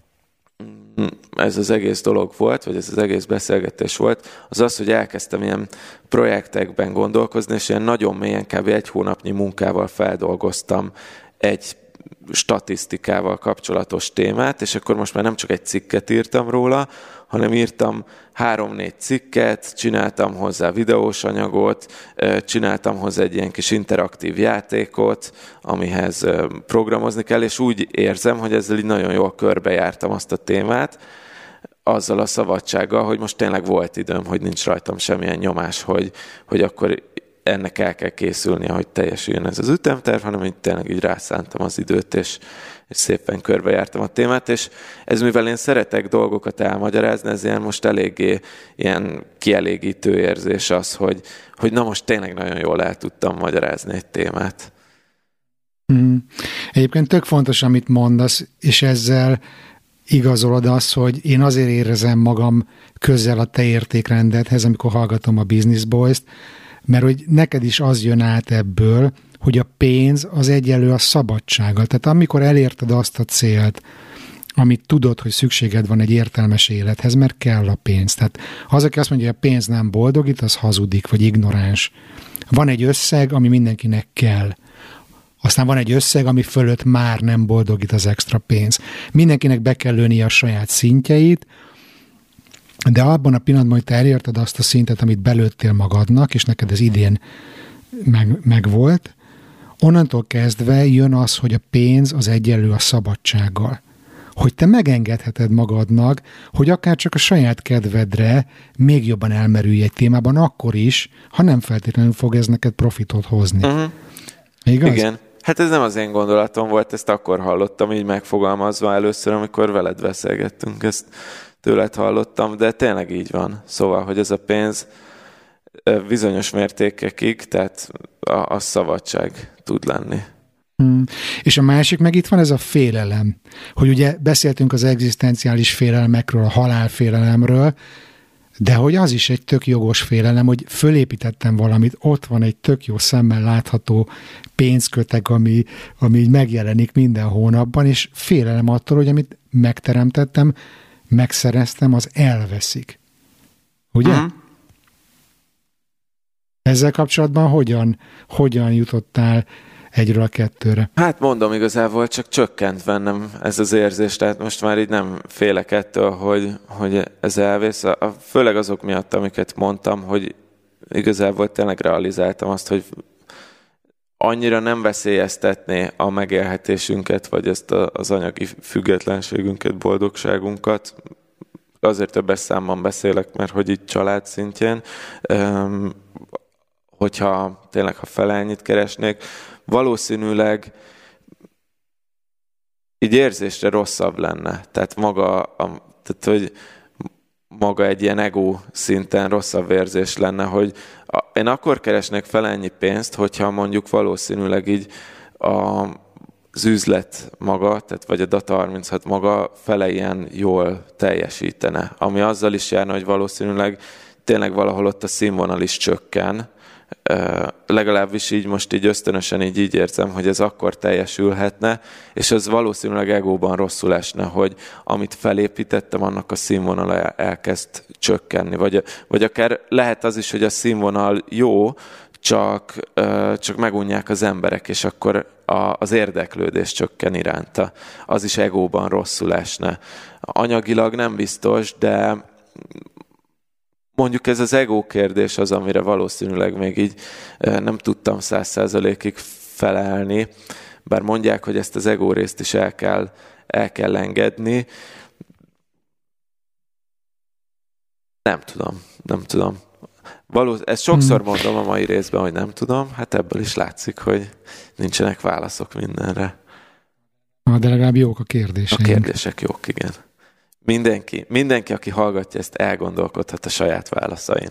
ez az egész dolog volt, vagy ez az egész beszélgetés volt, az az, hogy elkezdtem ilyen projektekben gondolkozni, és ilyen nagyon mélyen kb. 1 hónapnyi munkával feldolgoztam egy statisztikával kapcsolatos témát, és akkor most már nem csak egy cikket írtam róla, hanem írtam 3-4 cikket, csináltam hozzá videós anyagot, csináltam hozzá egy ilyen kis interaktív játékot, amihez programozni kell, és úgy érzem, hogy ezzel így nagyon jól körbejártam azt a témát, azzal a szabadsággal, hogy most tényleg volt időm, hogy nincs rajtam semmilyen nyomás, hogy akkor ennek el kell készülnie, hogy teljesüljön ez az ütemterv, hanem így tényleg így rászántam az időt, és szépen körbejártam a témát, és ez mivel én szeretek dolgokat elmagyarázni, ez ilyen most eléggé ilyen kielégítő érzés az, hogy na most tényleg nagyon jól el tudtam magyarázni egy témát. Egyébként tök fontos, amit mondasz, és ezzel igazolod azt, hogy én azért érezem magam közel a te értékrendedhez, amikor hallgatom a Business Boys-t, mert hogy neked is az jön át ebből, hogy a pénz az egyenlő a szabadsággal. Tehát amikor elérted azt a célt, amit tudod, hogy szükséged van egy értelmes élethez, mert kell a pénz. Tehát az, aki azt mondja, hogy a pénz nem boldogít, az hazudik, vagy ignoráns. Van egy összeg, ami mindenkinek kell. Aztán van egy összeg, ami fölött már nem boldogít az extra pénz. Mindenkinek be kell lőnie a saját szintjeit, de abban a pillanatban, hogy te elérted azt a szintet, amit belőttél magadnak, és neked ez idén megvolt, onnantól kezdve jön az, hogy a pénz az egyenlő a szabadsággal. Hogy te megengedheted magadnak, hogy akár csak a saját kedvedre még jobban elmerülj egy témában, akkor is, ha nem feltétlenül fog ez neked profitot hozni. Uh-huh. Igaz? Igen. Hát ez nem az én gondolatom volt, ezt akkor hallottam így megfogalmazva először, amikor veled beszélgettünk, ezt tőled hallottam, de tényleg így van. Szóval, hogy ez a pénz bizonyos mértékekig, tehát a szabadság tud lenni. És a másik meg itt van ez a félelem, hogy ugye beszéltünk az egzisztenciális félelmekről, a halálfélelemről, de hogy az is egy tök jogos félelem, hogy fölépítettem valamit, ott van egy tök jó szemmel látható pénzköteg, ami így megjelenik minden hónapban, és félelem attól, hogy amit megteremtettem, megszereztem, az elveszik. Ugye? Uh-huh. Ezzel kapcsolatban hogyan jutottál 1-ről 2-re? Hát mondom, igazából csak csökkent bennem ez az érzés, tehát most már így nem félek ettől, hogy ez elvész. Főleg azok miatt, amiket mondtam, hogy igazából tényleg realizáltam azt, hogy annyira nem veszélyeztetné a megélhetésünket, vagy ezt az anyagi függetlenségünket, boldogságunkat. Azért többes számban beszélek, mert hogy itt család szintjén, hogyha tényleg, ha fele ennyit keresnék, valószínűleg így érzésre rosszabb lenne. Tehát hogy maga egy ilyen ego szinten rosszabb érzés lenne, hogy én akkor keresnék fele ennyi pénzt, hogyha mondjuk valószínűleg így az üzlet maga, tehát vagy a Data36 maga fele ilyen jól teljesítene. Ami azzal is járna, hogy valószínűleg tényleg valahol ott a színvonal is csökken. Legalábbis így most így ösztönösen így érzem, hogy ez akkor teljesülhetne, és ez valószínűleg egóban rosszul esne, hogy amit felépítettem, annak a színvonala elkezd csökkenni. Vagy akár lehet az is, hogy a színvonal jó, csak megunják az emberek, és akkor az érdeklődés csökken iránta. Az is egóban rosszul esne. Anyagilag nem biztos, de mondjuk ez az ego kérdés az, amire valószínűleg még így nem tudtam 100%-ig felelni, bár mondják, hogy ezt az ego részt is el kell engedni. Nem tudom. Ezt sokszor mondom a mai részben, hogy nem tudom, hát ebből is látszik, hogy nincsenek válaszok mindenre. De legalább jók a kérdéseink. A kérdések jók, igen. Mindenki, aki hallgatja, ezt elgondolkodhat a saját válaszain.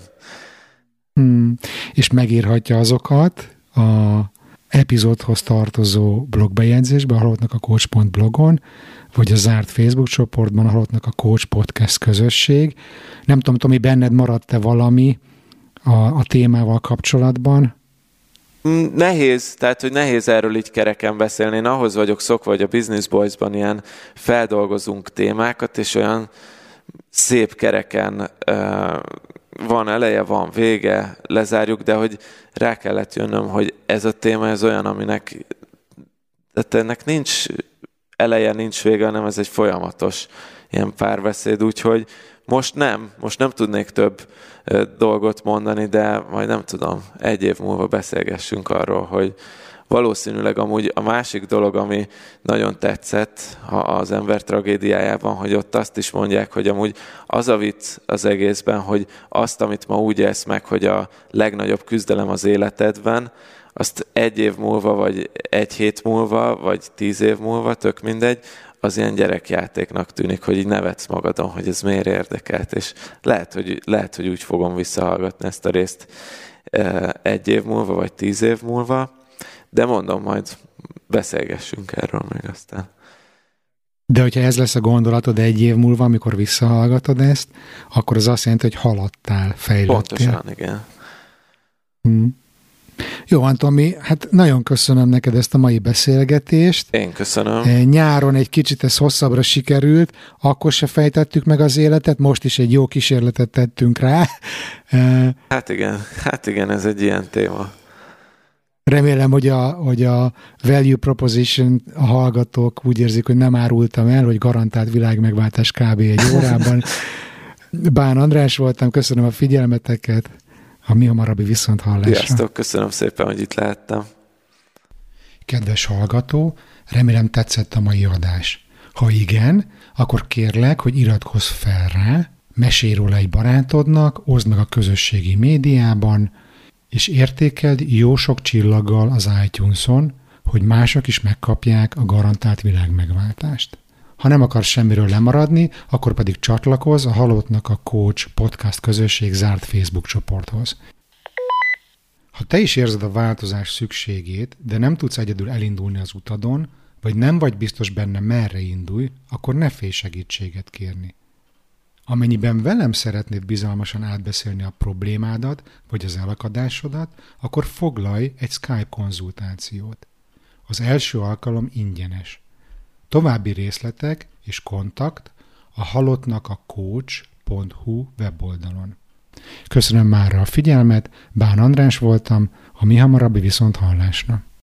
És megírhatja azokat a epizódhoz tartozó blogbejegyzésbe, a Halottnak a Coach.blogon, vagy a zárt Facebook csoportban, a Halottnak a Coach Podcast közösség. Nem tudom, Tomi, benned maradt-e valami a témával kapcsolatban? Nehéz, tehát, hogy nehéz erről így kereken beszélni. Én ahhoz vagyok szokva, hogy a Business Boys-ban ilyen feldolgozunk témákat, és olyan szép kereken van eleje, van vége, lezárjuk, de hogy rá kellett jönnöm, hogy ez a téma ez olyan, aminek ennek nincs eleje, nincs vége, hanem ez egy folyamatos ilyen párbeszéd, úgyhogy most nem tudnék több dolgot mondani, de majd nem tudom, 1 év múlva beszélgessünk arról, hogy valószínűleg amúgy a másik dolog, ami nagyon tetszett az ember tragédiájában, hogy ott azt is mondják, hogy amúgy az a vicc az egészben, hogy azt, amit ma úgy élsz meg, hogy a legnagyobb küzdelem az életedben, azt 1 év múlva, vagy 1 hét múlva, vagy 10 év múlva, tök mindegy, az ilyen gyerekjátéknak tűnik, hogy így nevetsz magadon, hogy ez miért érdekelt, és lehet, hogy úgy fogom visszahallgatni ezt a részt 1 év múlva, vagy 10 év múlva, de mondom, majd beszélgessünk erről meg aztán. De hogyha ez lesz a gondolatod 1 év múlva, amikor visszahallgatod ezt, akkor az azt jelenti, hogy haladtál, fejlődtél. Pontosan, igen. Jó, Antomi, hát nagyon köszönöm neked ezt a mai beszélgetést. Én köszönöm. Nyáron egy kicsit ez hosszabbra sikerült, akkor se fejtettük meg az életet, most is egy jó kísérletet tettünk rá. Hát igen, ez egy ilyen téma. Remélem, hogy a value proposition a hallgatók úgy érzik, hogy nem árultam el, hogy garantált világmegváltás kb. 1 órában. Bán András voltam, köszönöm a figyelmeteket. A mihamarabbi viszonthallásra. Sziasztok, köszönöm szépen, hogy itt lehettem. Kedves hallgató, remélem tetszett a mai adás. Ha igen, akkor kérlek, hogy iratkozz fel rá, mesélj róla egy barátodnak, oszd meg a közösségi médiában, és értékeld jó sok csillaggal az iTunes-on, hogy mások is megkapják a garantált világmegváltást. Ha nem akarsz semmiről lemaradni, akkor pedig csatlakozz a Halottnak a Coach Podcast közösség zárt Facebook csoporthoz. Ha te is érzed a változás szükségét, de nem tudsz egyedül elindulni az utadon, vagy nem vagy biztos benne, merre indulj, akkor ne félj segítséget kérni. Amennyiben velem szeretnéd bizalmasan átbeszélni a problémádat, vagy az elakadásodat, akkor foglalj egy Skype konzultációt. Az első alkalom ingyenes. További részletek és kontakt a halottnak a coach.hu weboldalon. Köszönöm mára a figyelmet, Bán András voltam, a mihamarabbi viszonthallásra.